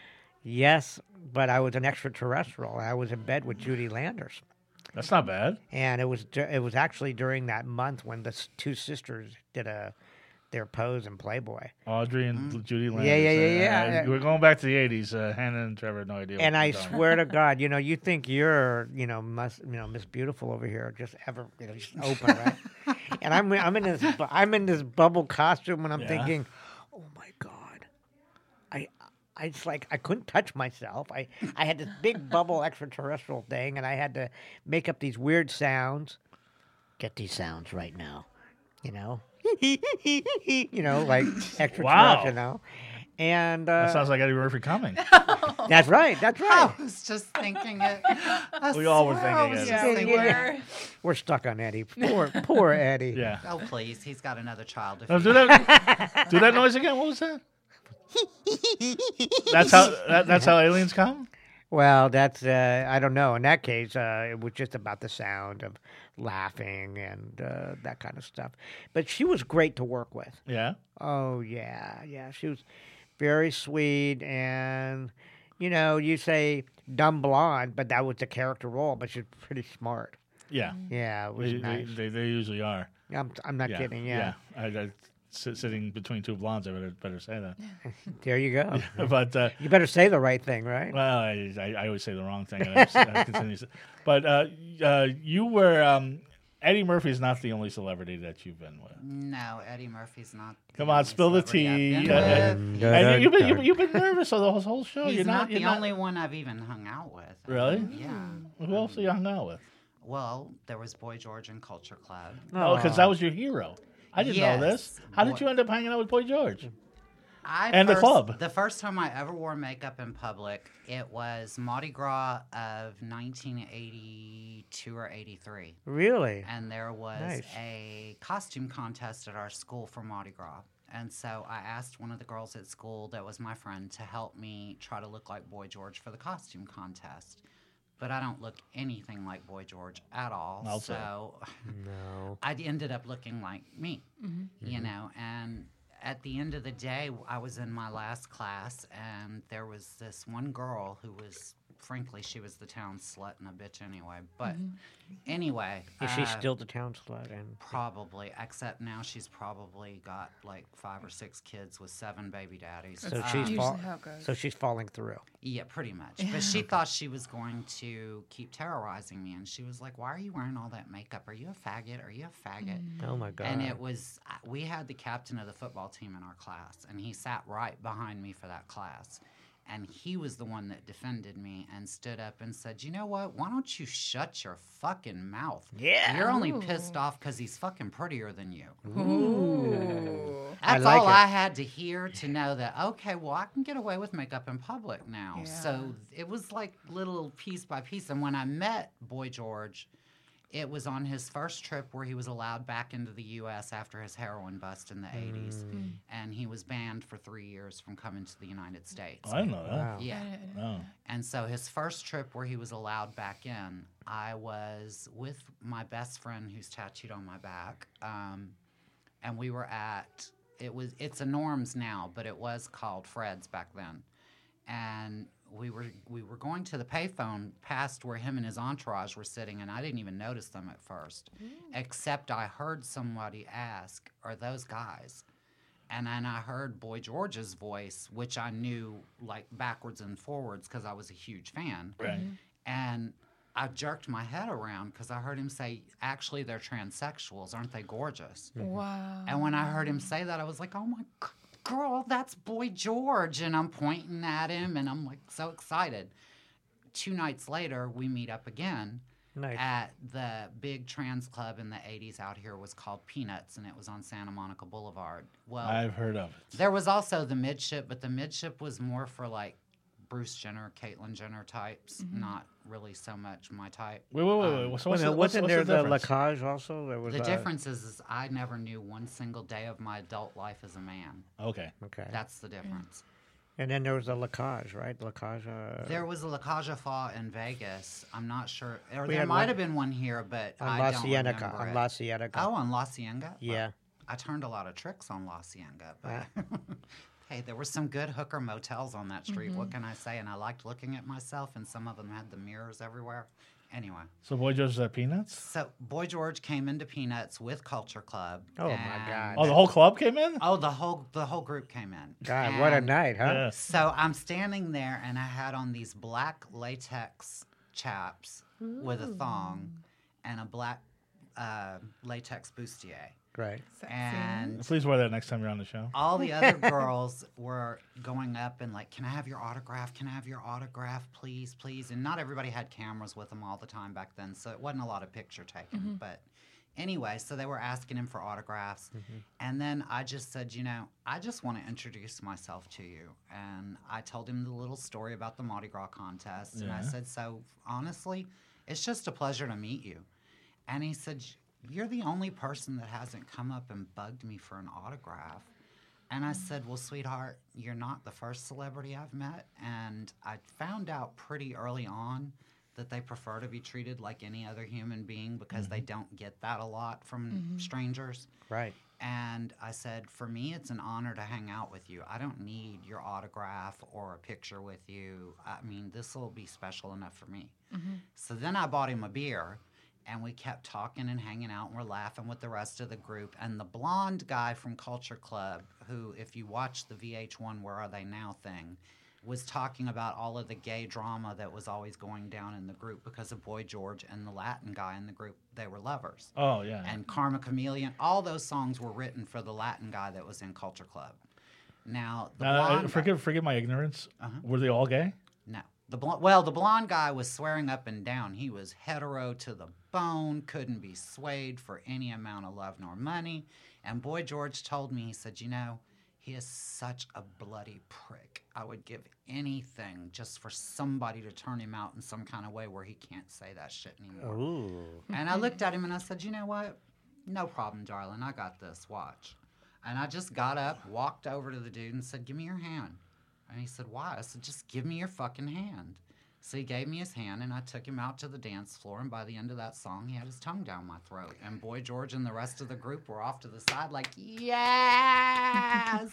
Yes, but I was an extraterrestrial. I was in bed with Judy Landers. That's not bad. And it was du- it was actually during that month when the s- two sisters did a their pose in Playboy. Audrey and Judy Landers. Yeah, yeah, yeah, Uh, yeah, uh, yeah. We're going back to the eighties. Uh, Hannah and Trevor had no idea. And what I we're talking swear to God, you know, you think you're, you know, must, you know, Miss Beautiful over here, just ever, you know, just open, right? and I'm I'm in this bu- I'm in this bubble costume, and I'm Yeah. thinking, oh my god, I. I just like I couldn't touch myself. I, I had this big bubble extraterrestrial thing, and I had to make up these weird sounds. Get these sounds right now, you know, you know, like extraterrestrial, Wow. you know. And uh, That sounds like Eddie Murphy coming. that's right, that's right. I was just thinking it. I We all were swear I thinking was it. just Yeah, we thinking it. were. We're stuck on Eddie. Poor, poor Eddie. Yeah. Oh please, he's got another child to Oh, feed. do that. Do that noise again. What was that? That's how. That, that's how aliens come. Well, that's uh, I don't know. In that case, uh, it was just about the sound of laughing and uh, that kind of stuff. But she was great to work with. Yeah. Oh yeah, yeah. She was very sweet, and you know, you say dumb blonde, but that was the character role. But she's pretty smart. Yeah. Yeah, it was They, nice. they, they, they usually are. I'm I'm not yeah. kidding. Yeah. I, I, sit, sitting between two blondes, I better, better say that. There you go. But uh, You better say the right thing, right? well, I, I, I always say the wrong thing. And I, I continue to- but uh, uh, you were um, Eddie Murphy is not the only celebrity that you've been with. No, Eddie Murphy's not. the Come on, only spill the celebrity I've tea. been Uh, with. uh, And you, you've, been, you've, been- you've been nervous of the whole, whole show. He's you're not, not, the you're not, only one I've even hung out with. Really? Yeah. Who else are you hung out with? Well, there was Boy George and Culture Club. Oh, because that was your hero. I didn't know this. Yes. How did Boy- you end up hanging out with Boy George? I And the first- club. The first time I ever wore makeup in public, it was Mardi Gras of nineteen eighty-two or eighty-three. Really? And there was Nice. a costume contest at our school for Mardi Gras. And so I asked one of the girls at school that was my friend to help me try to look like Boy George for the costume contest. But I don't look anything like Boy George at all. I'll say. so No. I ended up looking like me, you know. And at the end of the day, I was in my last class, and there was this one girl who was, frankly, she was the town slut and a bitch anyway. But anyway, Is she uh, still the town slut? And probably, except now she's probably got like five or six kids with seven baby daddies. so That's she's usually fall- how it goes. so she's falling through. Yeah, pretty much. But she thought she was going to keep terrorizing me, and she was like, "Why are you wearing all that makeup? Are you a faggot? Are you a faggot?" Oh my god. And it was, uh, we had the captain of the football team in our class, and he sat right behind me for that class. And he was the one that defended me and stood up and said, "You know what? Why don't you shut your fucking mouth? Yeah. You're only Ooh. pissed off because he's fucking prettier than you." Ooh. I That's like all it. I had to hear to know that, okay, well, I can get away with makeup in public now. Yeah. So it was like little piece by piece. And when I met Boy George, it was on his first trip where he was allowed back into the U S after his heroin bust in the eighties. And he was banned for three years from coming to the United States. I didn't know that. Wow. Yeah. No. And so his first trip where he was allowed back in, I was with my best friend who's tattooed on my back. Um, and we were at, it was, it's a Norm's now, but it was called Fred's back then. And we were we were going to the payphone past where him and his entourage were sitting, and I didn't even notice them at first, except I heard somebody ask, "Are those guys?" And then I heard Boy George's voice, which I knew like backwards and forwards because I was a huge fan. Right. And I jerked my head around because I heard him say, "Actually, they're transsexuals. Aren't they gorgeous?" Wow. And when I heard him say that, I was like, "Oh my g- girl, that's Boy George." And I'm pointing at him, and I'm like so excited. Two nights later, we meet up again Nice. at the big trans club in the eighties out here. Was called Peanuts, and it was on Santa Monica Boulevard. Well, I've heard of it. there was also the midship, but the midship was more for like Bruce Jenner, Caitlyn Jenner types, not really so much my type. Wait, wait, wait, wait. Um, What's, Wait a what's, minute, the, what's, wasn't what's there the the difference? Lacage also? There was The uh, difference is, is I never knew one single day of my adult life as a man. Okay. Okay. That's the difference. And then there was the Lacage, right? Lacage. Uh, There was a La Caja Fa in Vegas. I'm not sure. Or We there had might one have been one here, but on I La don't Cienega. remember On it. La Cienega. Oh, on La Cienega? Yeah. I turned a lot of tricks on La Cienega. But Ah. hey, there were some good hooker motels on that street. What can I say? And I liked looking at myself, and some of them had the mirrors everywhere. Anyway, So Boy George is at Peanuts? so Boy George came into Peanuts with Culture Club. Oh, my and- God. Oh, the whole club came in? Oh, the whole the whole group came in. God, what a And night, huh? Yeah. So I'm standing there, and I had on these black latex chaps with a thong and a black uh, latex bustier. Right. Sexy. And Please wear that next time you're on the show. all the other girls were going up and like, can I have your autograph? Can I have your autograph, please, please? And not everybody had cameras with them all the time back then, so it wasn't a lot of picture taking. But anyway, so they were asking him for autographs. And then I just said, you know, I just want to introduce myself to you. And I told him the little story about the Mardi Gras contest. And I Yeah. said, so honestly, it's just a pleasure to meet you. And he said, you're the only person that hasn't come up and bugged me for an autograph. And I said, well, sweetheart, you're not the first celebrity I've met. And I found out pretty early on that they prefer to be treated like any other human being because they don't get that a lot from strangers. Right. And I said, for me, it's an honor to hang out with you. I don't need your autograph or a picture with you. I mean, this will be special enough for me. So then I bought him a beer. And we kept talking and hanging out, and we're laughing with the rest of the group. And the blonde guy from Culture Club, who, if you watch the V H one Where Are They Now thing, was talking about all of the gay drama that was always going down in the group because of Boy George and the Latin guy in the group. They were lovers. Oh, yeah. And Karma Chameleon, all those songs were written for the Latin guy that was in Culture Club. Now, the Uh, blonde guy- forgive, forgive my ignorance. Were they all gay? no. The bl- well, the blonde guy was swearing up and down. He was hetero to the bone, couldn't be swayed for any amount of love nor money. And Boy George told me, he said, you know, he is such a bloody prick. I would give anything just for somebody to turn him out in some kind of way where he can't say that shit anymore. Ooh. And I looked at him and I said, you know what? No problem, darling. I got this. Watch. And I just got up, walked over to the dude and said, give me your hand. And he said, why? I said, just give me your fucking hand. So he gave me his hand, and I took him out to the dance floor, and by the end of that song, he had his tongue down my throat. And Boy George and the rest of the group were off to the side like, yes!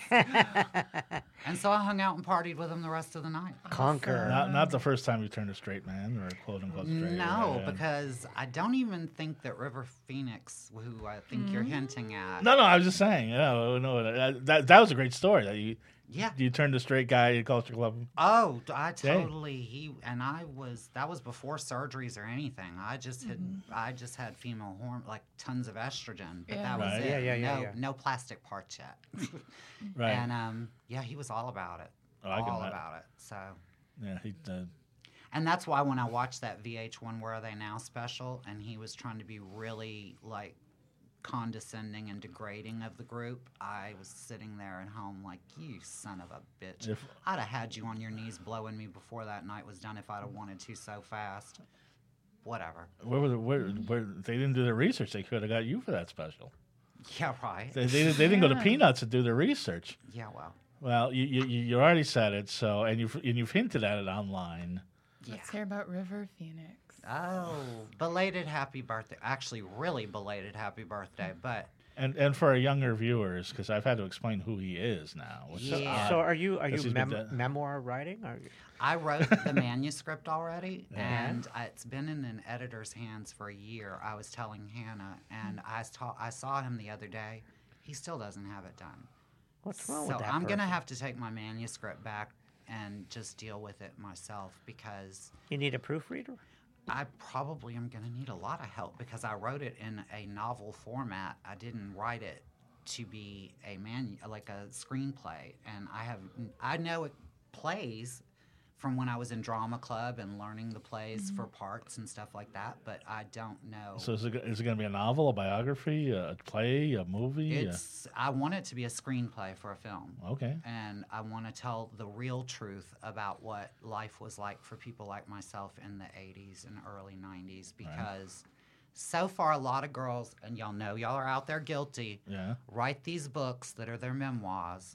And so I hung out and partied with him the rest of the night. Conquer. Not, not the first time you turned a straight man or quote unquote straight. No, right? because I don't even think that River Phoenix, who I think you're hinting at, No, no, I was just saying. Yeah, no, that, that that was a great story. That you yeah. you turned a straight guy at Culture Club. Oh, I Dang. totally. He and I was. That was before surgeries or anything. I just had. I just had female hormone, like tons of estrogen, but Yeah. that was Right. it. Yeah, yeah, yeah, no, yeah. no plastic parts yet. Right. And um, yeah, he was all about it. Oh, I can all imagine. about it. So, Yeah, he. Uh, and that's why when I watched that V H one Where Are They Now special, and he was trying to be really like condescending and degrading of the group, I was sitting there at home like, you son of a bitch. If- I'd have had you on your knees blowing me before that night was done if I'd have wanted to so fast. Whatever. where were the, where, where they didn't do their research? They could have got you for that special. Yeah, right. They they, they didn't go to Yeah. Peanuts to do their research. Yeah, well. Well, you you, you already said it. So and you've and you've hinted at it online. Yeah. Let's hear about River Phoenix. Oh, belated happy birthday. Actually, really belated happy birthday, but And and for our younger viewers, because I've had to explain who he is now. Which is Yeah. odd. So are you are Guess you he's been mem- dead. memoir writing? Are you? I wrote the manuscript already, and I, it's been in an editor's hands for a year. I was telling Hannah, and I saw, I saw him the other day. He still doesn't have it done. What's wrong so with that? I'm going to person? have to take my manuscript back and just deal with it myself because You need a proofreader. I probably am going to need a lot of help because I wrote it in a novel format. I didn't write it to be a man like a screenplay, and I have I know it plays from when I was in drama club and learning the plays for parts and stuff like that, but I don't know. So is it, is it going to be a novel, a biography, a play, a movie? It's I want it to be a screenplay for a film. A- okay. And I want to tell the real truth about what life was like for people like myself in the eighties and early nineties because so far a lot of girls, and y'all know y'all are out there guilty, Yeah. write these books that are their memoirs,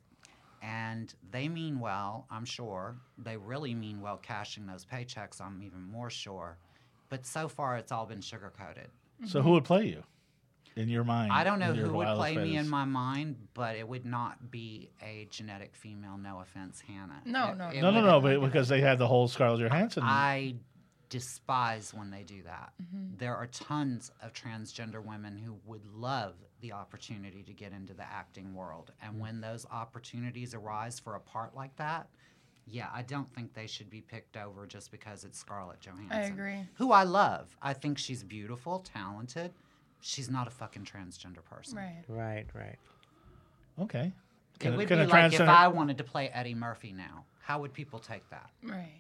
and they mean well, I'm sure. They really mean well cashing those paychecks, I'm even more sure. But so far it's all been sugar-coated. So who would play you in your mind? I don't know in your who would wildest play me fantasy? in my mind, but it would not be a genetic female. No offense, Hannah. No, It- no, it No, no, would- no, but because they had the whole Scarlett Johansson. I despise when they do that. There are tons of transgender women who would love the opportunity to get into the acting world. And when those opportunities arise for a part like that, yeah, I don't think they should be picked over just because it's Scarlett Johansson. I agree. Who I love. I think she's beautiful, talented. she's not a fucking transgender person. Right. Right, right. Okay. It Can, would can be a like if transgender I wanted to play Eddie Murphy now. How would people take that? Right.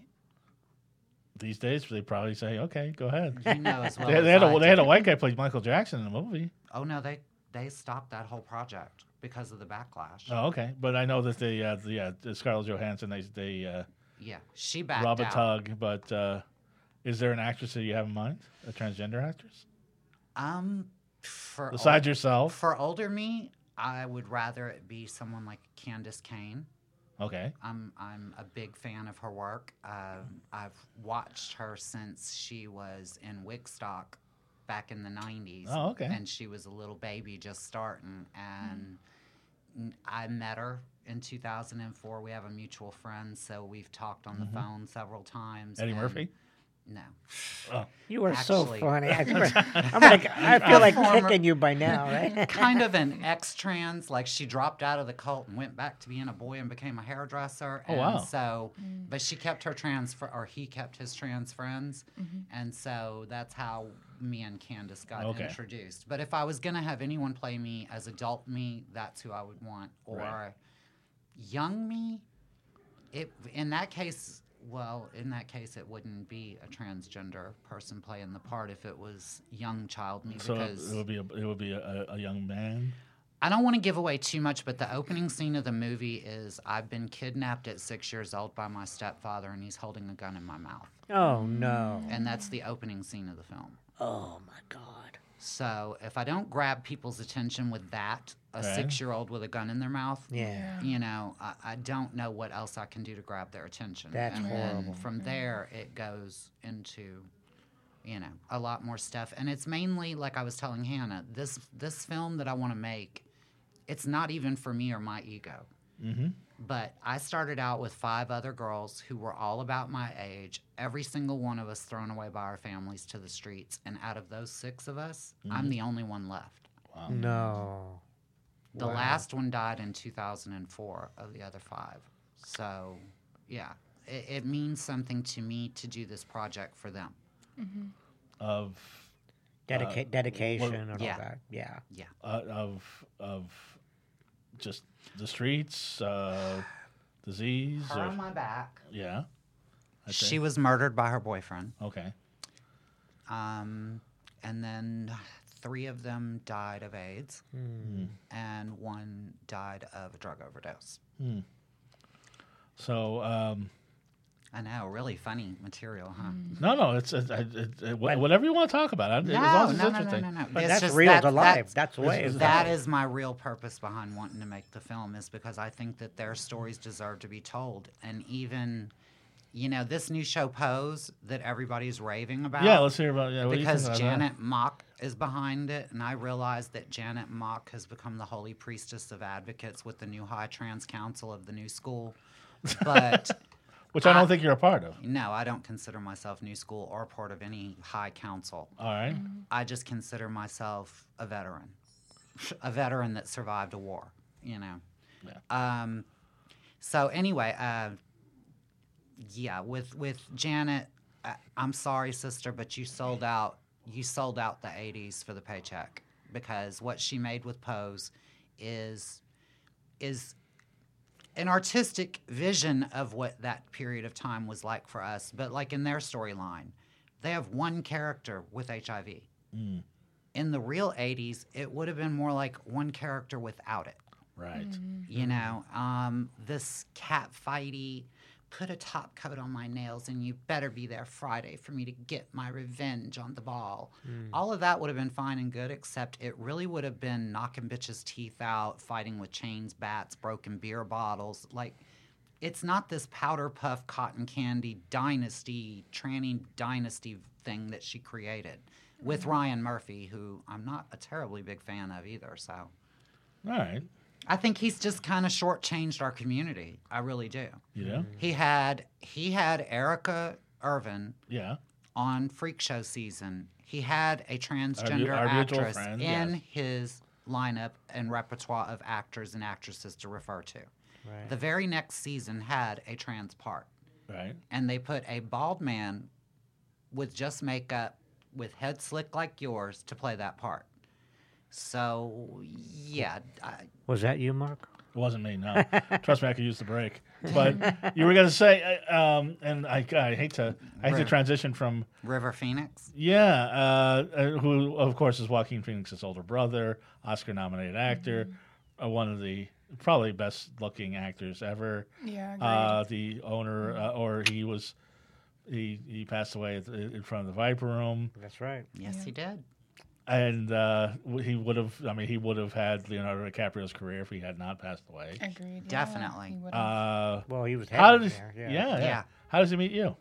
these days they probably say, "Okay, go ahead." You know as well They, as they had I a they had a do. white guy play Michael Jackson in the movie. Oh no, they they stopped that whole project because of the backlash. Oh, okay. But I know that they uh, the, yeah, the Scarlett Johansson they they uh, Yeah, she backed Rob a out. tug. But uh, is there an actress that you have in mind? A transgender actress Um, for besides ol- yourself? for older me, I would rather it be someone like Candace Cain. Okay. I'm I'm a big fan of her work. Um, I've watched her since she was in Wigstock back in the nineties. Oh, okay. And she was a little baby just starting. And n I met her in two thousand four. We have a mutual friend, so we've talked on the phone several times. Eddie and- Murphy. No. You are Actually- so funny. I, I'm like, I feel like Former- kicking you by now, right? Kind of an ex-trans, like she dropped out of the cult and went back to being a boy and became a hairdresser. Oh, and wow. So, but she kept her trans, fr- or he kept his trans friends, and so that's how me and Candace got Okay. introduced. But if I was gonna have anyone play me as adult me, that's who I would want. Or Right. young me, it in that case. Well, in that case, it wouldn't be a transgender person playing the part if it was young child me So because it would be a, it would be a, a young man. I don't want to give away too much, but the opening scene of the movie is I've been kidnapped at six years old by my stepfather, and he's holding a gun in my mouth. Oh, no. And that's the opening scene of the film. Oh, my God. So if I don't grab people's attention with that, a Right. six-year-old with a gun in their mouth, Yeah. you know, I, I don't know what else I can do to grab their attention. That's and then horrible. from there, it goes into, you know, a lot more stuff. And it's mainly, like I was telling Hannah, this this film that I want to make, it's not even for me or my ego. Mm-hmm. But I started out with five other girls who were all about my age, every single one of us thrown away by our families to the streets. And out of those six of us, I'm the only one left. Wow. No. The Wow. last one died in two thousand four of the other five. So, yeah, it, it means something to me to do this project for them. Of Dedica- dedication and all yeah. that. Yeah. Yeah. uh, of of just the streets, uh, disease, Her or on my back. yeah. I She think. was murdered by her boyfriend. Okay. Um, and then three of them died of AIDS, and one died of a drug overdose. So um, I know, really funny material, huh? no, no, it's, it's, it's, it's wha- whatever you want to talk about. I- as No, long as it's no, no, no, interesting. no, no. But It's that's just real that- to life. that's- That's the way. This is- it's That done. is my real purpose behind wanting to make the film, is because I think that their stories deserve to be told. And even, you know, this new show Pose that everybody's raving about. Yeah, let's hear about yeah. What do you because think about that? Janet Mock is behind it, and I realize that Janet Mock has become the holy priestess of advocates with the new High Trans Council of the new school. But Which I don't I- think you're a part of. no, I don't consider myself new school or part of any high council. All right. I just consider myself a veteran, a veteran that survived a war, you know. Yeah. Um, so anyway, uh, yeah, with with Janet, I, I'm sorry, sister, but you sold out. You sold out the eighties for the paycheck, because what she made with Pose is is an artistic vision of what that period of time was like for us. But like in their storyline, they have one character with H I V. In the real eighties, it would have been more like one character without it. Right. You know, um, this cat fighty, put a top coat on my nails and you better be there Friday for me to get my revenge on the ball. All of that would have been fine and good, except it really would have been knocking bitches' teeth out, fighting with chains, bats, broken beer bottles. Like, it's not this powder puff cotton candy dynasty, tranny dynasty thing that she created with Ryan Murphy, who I'm not a terribly big fan of either, so... All right. I think he's just kind of shortchanged our community. I really do. You know? He had he had Erica Irvin Yeah. on Freak Show season. He had a transgender our mutual actress friend, in yes. his lineup and repertoire of actors and actresses to refer to. Right. The very next season had a trans part, Right. and they put a bald man with just makeup, with head slick like yours, to play that part. So, yeah. I, Was that you, Mark? It wasn't me, no. Trust me, I could use the break. But you were going to say, uh, um, and I, I hate to, I hate to Right. transition from, River Phoenix. yeah, uh, uh, who of course is Joaquin Phoenix's older brother, Oscar-nominated actor, uh, one of the probably best-looking actors ever. Yeah, agreed. Uh, the owner, uh, or he was, he he passed away at the- in front of the Viper Room. That's right. Yes, Yeah. he did. And uh, w- he would have, I mean, he would have had Leonardo DiCaprio's career if he had not passed away. Agreed. yeah, Definitely. he would've. Uh, Well, he was how heading did, there. yeah. Yeah. Yeah, Yeah. How does he meet you?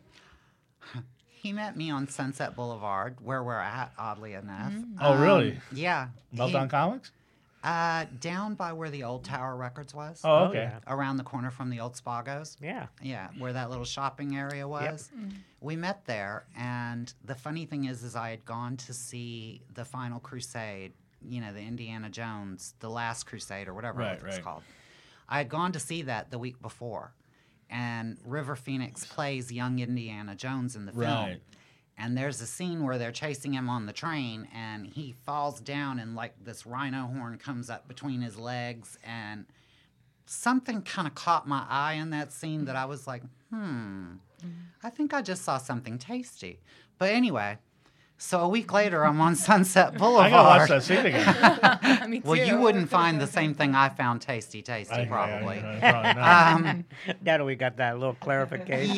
He met me on Sunset Boulevard, where we're at, oddly enough. Oh, really? Yeah. Meltdown He- Comics? Uh, down by where the old Tower Records was. Oh, Oh, okay. yeah. Around the corner from the old Spagos. Yeah. Yeah, where that little shopping area was. We met there, and the funny thing is, is I had gone to see the Final Crusade. You know, the Indiana Jones, the Last Crusade, or whatever Right, it was right. called. I had gone to see that the week before, and River Phoenix plays young Indiana Jones in the film. Right. And there's a scene where they're chasing him on the train, and he falls down, and like this rhino horn comes up between his legs, and something kind of caught my eye in that scene that I was like, hmm, I think I just saw something tasty. But anyway, so a week later, I'm on Sunset Boulevard. I gotta watch that scene again. Me too. Well, you wouldn't find the same thing I found tasty, tasty, I- probably. I- I- probably not. Um, Now that we got that little clarification.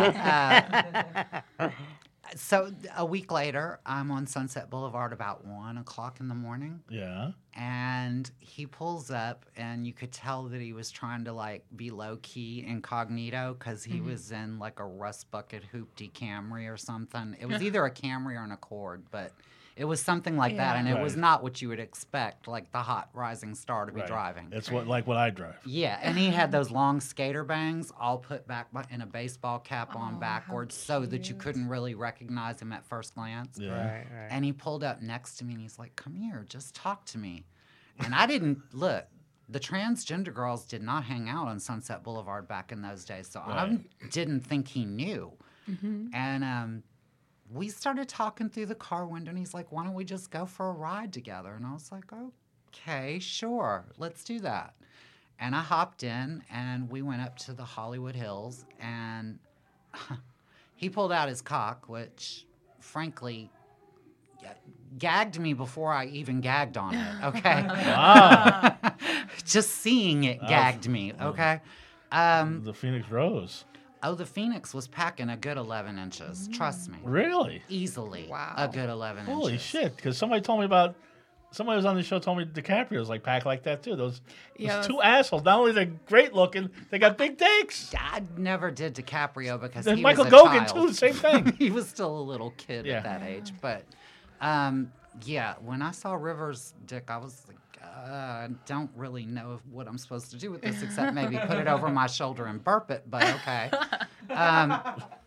yeah. Uh, so a week later, I'm on Sunset Boulevard about one o'clock in the morning, yeah. and he pulls up, and you could tell that he was trying to like be low key incognito because he was in like a rust bucket hoopty Camry or something. It was either a Camry or an Accord, but it was something like that, Yeah. and it was Right. not what you would expect, like the hot rising star to be Right. driving. It's what like what I drive. Yeah, and he had those long skater bangs all put back by- in a baseball cap Oh, on how backwards so that you cute. couldn't really recognize him at first glance. Yeah. Right, right. And he pulled up next to me and he's like, "Come here, just talk to me." And I didn't look. The transgender girls did not hang out on Sunset Boulevard back in those days, so I Right. didn't think he knew. And um, we started talking through the car window, and he's like, "Why don't we just go for a ride together?" And I was like, "Okay, sure, let's do that." And I hopped in, and we went up to the Hollywood Hills, and he pulled out his cock, which, frankly, gagged me before I even gagged on it, okay? Wow. Just seeing it gagged me, okay? Um, The Phoenix Rose. oh, the Phoenix was packing a good eleven inches, trust me. Really? Easily Wow. a good eleven Holy inches. shit! Because somebody told me about. Somebody was on the show told me DiCaprio's like packed like that too. Those, Yeah, those two that's- assholes. Not only they're great looking, they got big dicks. I never did DiCaprio because And he Michael was a Gogan child. too. The same thing. He was still a little kid Yeah. at that age. But um, yeah, when I saw Rivers' dick, I was like, uh, I don't really know what I'm supposed to do with this except maybe put it over my shoulder and burp it, but okay. Um,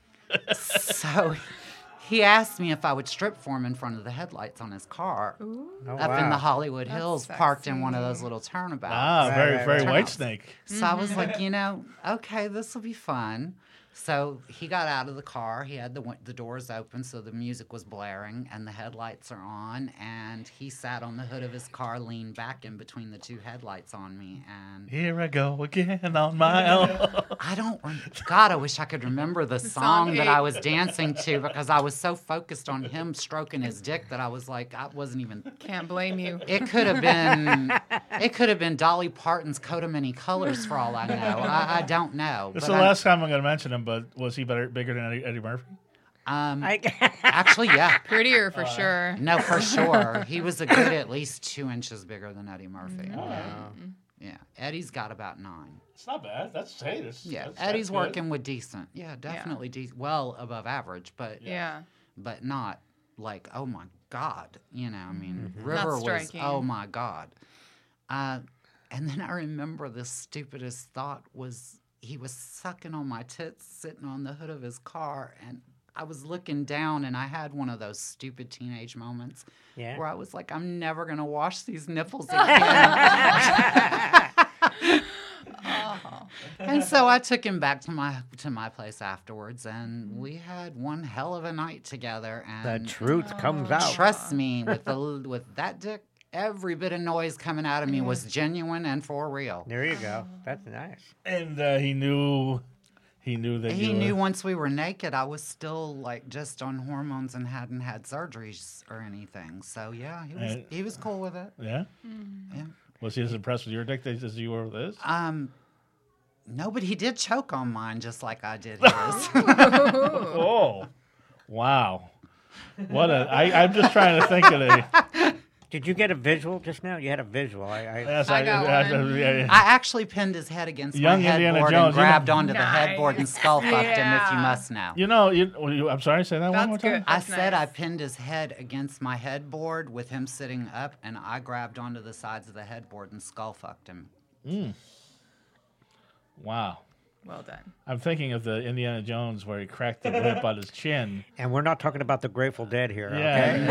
so he asked me if I would strip for him in front of the headlights on his car Ooh. Oh, up in the wow. Hollywood That's Hills, parked in one of sexy. those little turnabouts. Ah, Right, very right, very right. white snake. So I was like, you know, okay, this will be fun. So he got out of the car. He had the win- the doors open, so the music was blaring and the headlights are on. And he sat on the hood of his car, leaned back in between the two headlights on me. And Here I go again on my own. I don't, rem- God, I wish I could remember the song song that eight. I was dancing to because I was so focused on him stroking his dick that I was like, I wasn't even. Can't blame you. It could have been, it could have been Dolly Parton's Coat of Many Colors for all I know. I, I don't know. This is but the I'm- last time I'm going to mention him, but was he better, bigger than Eddie, Eddie Murphy? Um, I, actually, yeah. Prettier for sure. No, for sure. He was a good at least two inches bigger than Eddie Murphy. Mm-hmm. Yeah. Eddie's got about nine. It's not bad. That's hey, this, Yeah. that's, Eddie's that's good. working with decent. Yeah, definitely decent. Well above average, but Yeah. but not like, oh my God. You know, I mean, Not River was, striking. oh my God. Uh, and then I remember the stupidest thought was he was sucking on my tits sitting on the hood of his car, and I was looking down, and I had one of those stupid teenage moments yeah. where I was like, I'm never going to wash these nipples again. Oh. And so I took him back to my to my place afterwards, and we had one hell of a night together. The And truth comes out. trust me, with the with that dick every bit of noise coming out of me was genuine and for real. There you go. That's nice. And uh, he knew, he knew that He you knew were, once we were naked, I was still like just on hormones and hadn't had surgeries or anything. So yeah, he was And- he was cool with it. Yeah. Yeah. Was he as impressed with your dick as you were with his? Um, no, but he did choke on mine just like I did his. Oh, wow! What a! I, I'm just trying to think of the. Did you get a visual just now? You had a visual. I, I Yes, I got I, one. yeah, yeah. I actually pinned his head against Young my Indiana headboard Jones, and you know- grabbed onto the headboard and Nice. skull fucked him, if you Yeah. must know. You know, you, you. I'm sorry. Say that one That's more time. good. I That's said I nice. pinned his head against my headboard with him sitting up, and I grabbed onto the sides of the headboard and skull fucked him. Wow. Well done. I'm thinking of the Indiana Jones where he cracked the whip on his chin. and we're not talking about the Grateful Dead here. Yeah. Okay?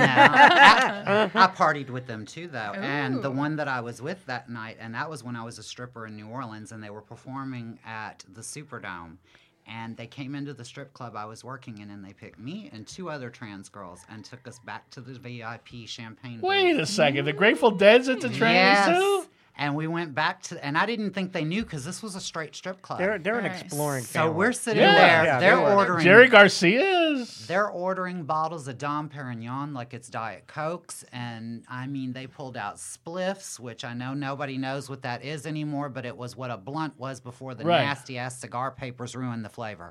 Yeah. I, I partied with them too, though. And the Ooh. one that I was with that night, and that was when I was a stripper in New Orleans, and they were performing at the Superdome. And they came into the strip club I was working in, and they picked me and two other trans girls and took us back to the V I P champagne booth. Wait a second. The Grateful Dead's at the trains Yes. too? And we went back to, and I didn't think they knew because this was a straight strip club. They're they're an Nice. exploring so family. we're sitting Yeah. there. Yeah, they're they were. ordering. Jerry Garcia's. They're ordering bottles of Dom Perignon like it's Diet Cokes. And I mean, they pulled out spliffs, which I know nobody knows what that is anymore, but it was what a blunt was before the Right. nasty ass cigar papers ruined the flavor.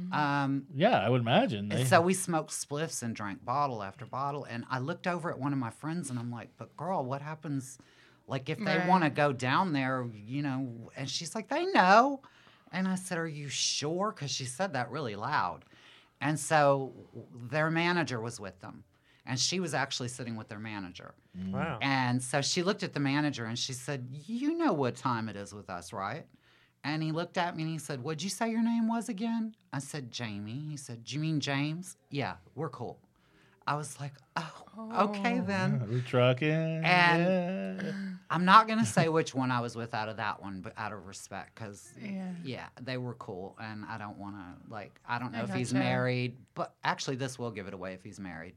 Um, Yeah, I would imagine. They, and so we smoked spliffs and drank bottle after bottle. And I looked over at one of my friends and I'm like, but girl, what happens? Like, if they Right. want to go down there, you know, and she's like, they know. And I said, are you sure? Because she said that really loud. And so their manager was with them. And she was actually sitting with their manager. Wow. And so she looked at the manager and she said, you know what time it is with us, right? And he looked at me and he said, what'd you say your name was again? I said, Jamie. He said, do you mean James? Yeah, we're cool. I was like, oh, okay then. We're trucking. And- yeah. I'm not going to say which one I was with out of that one, but out of respect, because, Yeah. yeah, they were cool. And I don't want to, like, I don't know I if he's gotcha. married, but actually, this will give it away if he's married.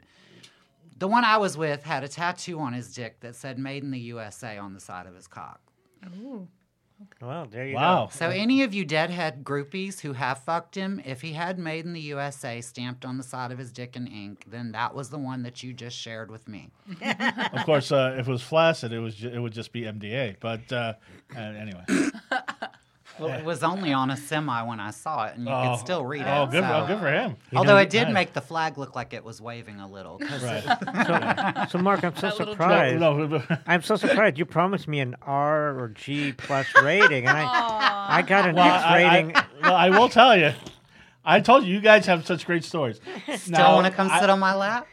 The one I was with had a tattoo on his dick that said Made in the U S A on the side of his cock. Ooh. Well, there you Wow. So, any of you deadhead groupies who have fucked him, if he had Made in the U S A stamped on the side of his dick in ink, then that was the one that you just shared with me. Of course, uh, if it was flaccid, it was ju- it would just be M D A. But uh, uh, anyway. Well, it was only on a semi when I saw it, and you Oh. could still read it. Oh, good, so- oh, good for him. Although knows- it did Nice. make the flag look like it was waving a little. 'cause Right. go. So, Mark, I'm so That little surprised. No, no, I'm so surprised. You promised me an R or G plus rating, and I I got an well, X I, rating. I, well, I will tell you. I told you, you guys have such great stories. Still want to come sit on my lap?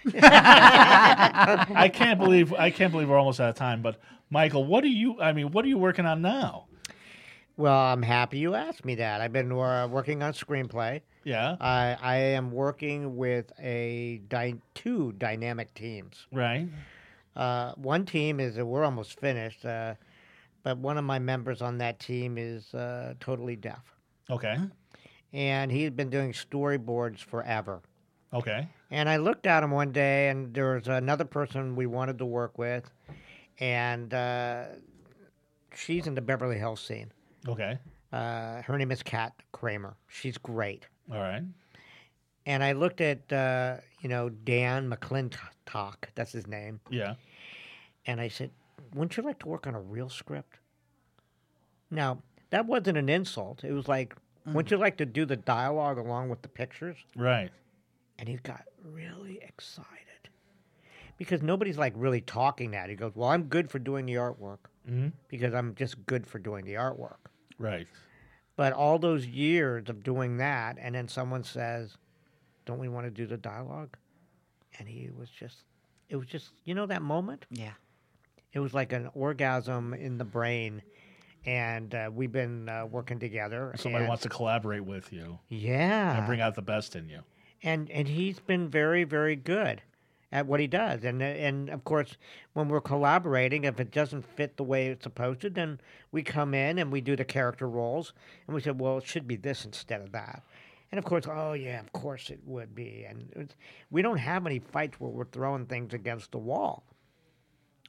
I can't believe I can't believe we're almost out of time. But Michael, what are you? I mean, what are you working on now? Well, I'm happy you asked me that. I've been uh, working on screenplay. Yeah, I I am working with a dy- two dynamic teams. right. Uh, one team is uh, we're almost finished, uh, but one of my members on that team is uh, totally deaf, Okay, and he's been doing storyboards forever. okay, And I looked at him one day, and there was another person we wanted to work with, and uh, she's in the Beverly Hills scene. okay. Uh, her name is Kat Kramer. She's great. All right. And I looked at, uh, you know, Dan McClintock, that's his name, Yeah. and I said, wouldn't you like to work on a real script? Now, that wasn't an insult. It was like, wouldn't you like to do the dialogue along with the pictures? Right. And he got really excited because nobody's like really talking that. He goes, well, I'm good for doing the artwork hmm because I'm just good for doing the artwork. Right. But all those years of doing that, and then someone says, don't we want to do the dialogue? And he was just, it was just, you know, that moment? Yeah. It was like an orgasm in the brain. And uh, we've been uh, working together. Somebody and- wants to collaborate with you Yeah. and bring out the best in you. and and he's been very very good at what he does, and and of course when we're collaborating, if it doesn't fit the way it's supposed to, then we come in and we do the character roles, and we say, well, it should be this instead of that, and of course, oh yeah, of course it would be, and it's, we don't have any fights where we're throwing things against the wall.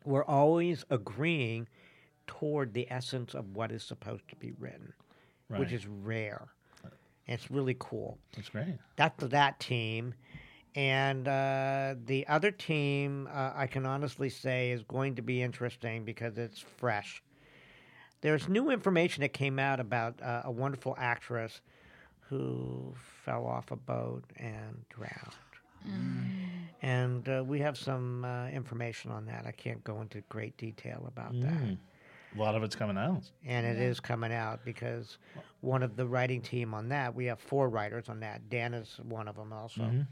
we're always agreeing toward the essence of what is supposed to be written, Right. which is rare. It's really cool. That's great. That's that team. And uh, the other team, uh, I can honestly say, is going to be interesting because it's fresh. There's new information that came out about uh, a wonderful actress who fell off a boat and drowned. Mm. And uh, we have some uh, information on that. I can't go into great detail about that. Mm. A lot of it's coming out. And it Yeah. is coming out because one of the writing team on that, we have four writers on that. Dan is one of them also. Mhm.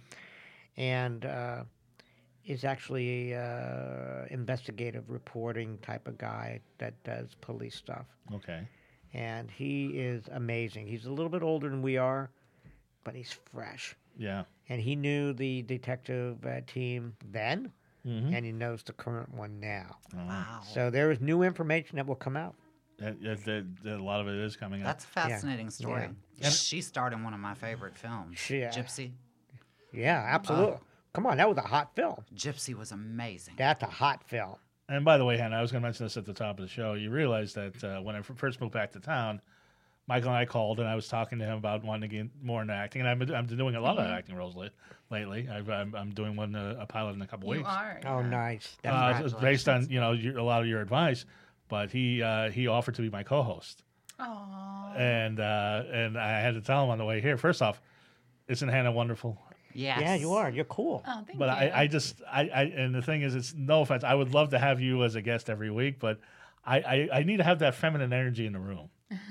And uh, is actually uh, investigative reporting type of guy that does police stuff. Okay. And he is amazing. He's a little bit older than we are, but he's fresh. Yeah. And he knew the detective uh, team then, Mm-hmm. and he knows the current one now. Wow. So there is new information that will come out. a lot of it is coming out. That's a fascinating story. Yeah. And- She starred in one of my favorite films, She, uh, Gypsy. Yeah, absolutely. Come on, that was a hot film. Gypsy was amazing. That's a hot film. And by the way, Hannah, I was going to mention this at the top of the show. You realize that uh, when I f- first moved back to town, Michael and I called, and I was talking to him about wanting to get more into acting. And I've been, I'm doing a lot of acting roles li- lately. I've, I'm, I'm doing one uh, a pilot in a couple You weeks. are. Oh, yeah. nice. Uh, it's Congratulations. based on you know your, a lot of your advice, but he uh, he offered to be my co-host, Aw. and uh, and I had to tell him on the way here. First off, isn't Hannah wonderful? Yes. Yeah, you are. You're cool. Oh, thank But you. I, I just I, I and the thing is, it's no offense. I would love to have you as a guest every week, but I, I, I need to have that feminine energy in the room.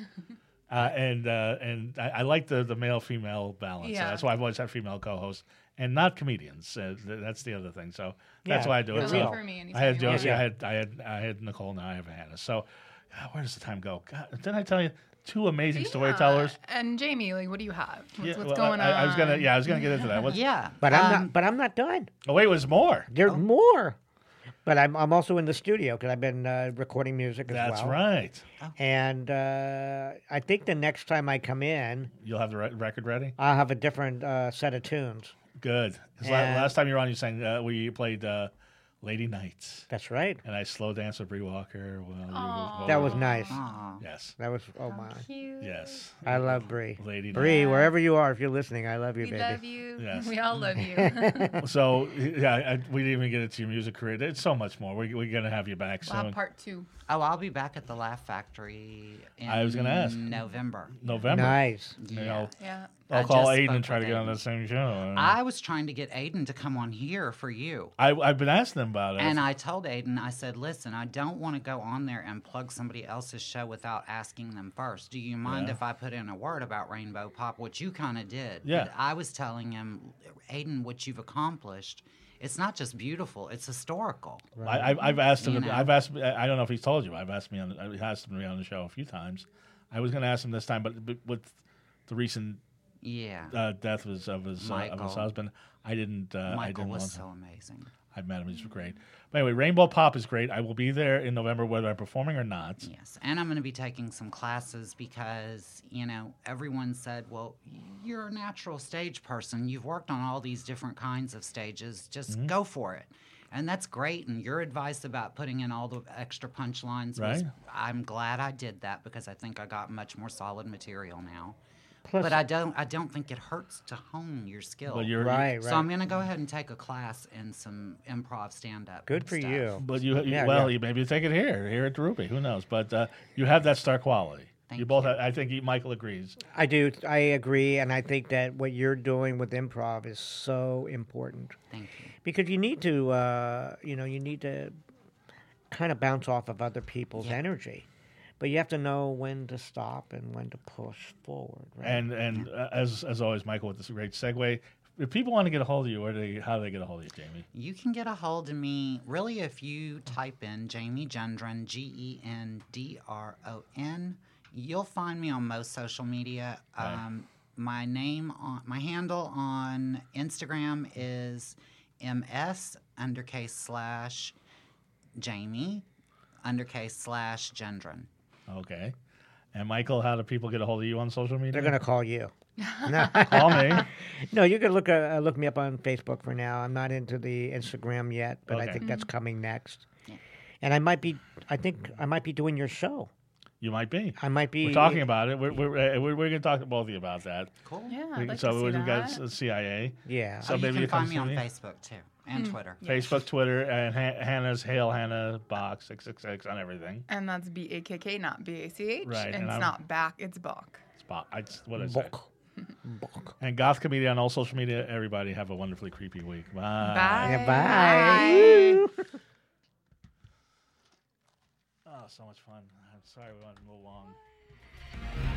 uh, and uh, and I, I like the, the male female balance. Yeah. That's why I've always had female co-hosts and not comedians. Uh, th- that's the other thing. So that's Yeah, why I do you're it. real. So for me I anytime had you want. Josie, Yeah. I had I had I had Nicole, now I have Hannah. So God, where does the time go? God, didn't I tell you two amazing Yeah. storytellers? And Jamie, like, what do you have? What's, Yeah, what's well, going I, on? I was gonna yeah I was gonna get into that. What's, Yeah. But I'm um, not. But I'm not done. Oh wait, it was more. There's more. But I'm I'm also in the studio because I've been uh, recording music as That's well. right. And uh, I think the next time I come in, You'll have the re- record ready. I'll have a different uh, set of tunes. Good. 'Cause la- And- last time you were on, you sang. Uh, we played uh, "Lady Nights," That's right. and I slow danced with Bree Walker. Well, you Aw. That was nice. aw. yes, That was oh How my. cute. yes, I love Bree. Lady Bree, Yeah. wherever you are, if you're listening, I love you, We baby. love you. Yes. We all love you. Nights. So yeah, I, we didn't even get into your music career. There's so much more. We, we're gonna have you back We'll have soon. part two. Oh, I'll be back at the Laugh Factory in I was gonna ask. November. November. Nice. You Yeah. know, Yeah. I'll I call just Aiden spoke and try to with get on Aiden. the same show. I was trying to get Aiden to come on here for you. I, I've been asking them about it. And I told Aiden, I said, listen, I don't want to go on there and plug somebody else's show without asking them first. Do you mind Yeah. if I put in a word about Rainbow Pop, which you kind of did? Yeah. But I was telling him, Aiden, what you've accomplished, it's not just beautiful, it's historical. I, I've, I've asked him. You to- know. I've asked. I don't know if he's told you. I've asked me. On, I've asked him to be on the show a few times. I was going to ask him this time, but, but with the recent Yeah. uh, death of his of his, uh, of his Michael. husband, I didn't. Uh, I Michael didn't was want so to. amazing. I've met him. He's great. But anyway, Rainbow Pop is great. I will be there in November, whether I'm performing or not. Yes, and I'm going to be taking some classes because, you know, everyone said, well, you're a natural stage person. You've worked on all these different kinds of stages. Just Mm-hmm. go for it. And that's great. And your advice about putting in all the extra punchlines was, Right. I'm glad I did that because I think I got much more solid material now. Plus, But I don't I don't think it hurts to hone your skill. But you're right, right. So I'm going to go ahead and take a class in some improv stand-up. Good for stuff. you. But you, you Yeah, well, yeah. you maybe take it here, here at the Ruby. Who knows? But uh, you have that star quality. Thank you both. you. Have, I think he, Michael agrees. I do. I agree, and I think that what you're doing with improv is so important Thank you. because you need to, uh, you know, you need to kind of bounce off of other people's Yeah. energy, but you have to know when to stop and when to push forward. Right? And and uh, as as always, Michael, with this great segue. If people want to get a hold of you, where do they, how do they get a hold of you, Jamie? You can get a hold of me really if you type in Jamie Gendron, G E N D R O N. You'll find me on most social media. Right. Um, my name on my handle on Instagram is ms undercase slash Jamie undercase slash Gendron. Okay. And Michael, how do people get a hold of you on social media? They're going to call you. No, call me. no, you can look uh, look me up on Facebook for now. I'm not into the Instagram yet, but I Okay. think that's coming next. Yeah. And I might be. I think I might be doing your show. You might be. I might be. We're talking about it. We're we're uh, we're, we're going to talk to both of you about that. Cool. Yeah, We- I'd like so to see we that. got the C I A, Yeah. So oh, maybe you you can come find me on see me. Facebook too and Twitter. Yeah. Facebook, Twitter, and ha- Hannah's Hail Hannah Box six six six on everything. And that's B A K K, not B A C H. Right, And, and it's I'm- not back, it's Bach. Spot. I just, what is it? Bok. Bok. And Goth Comedian on all social media. Everybody have a wonderfully creepy week. Bye. Bye. Yeah, bye. Oh, so much fun. I'm sorry we went a little long.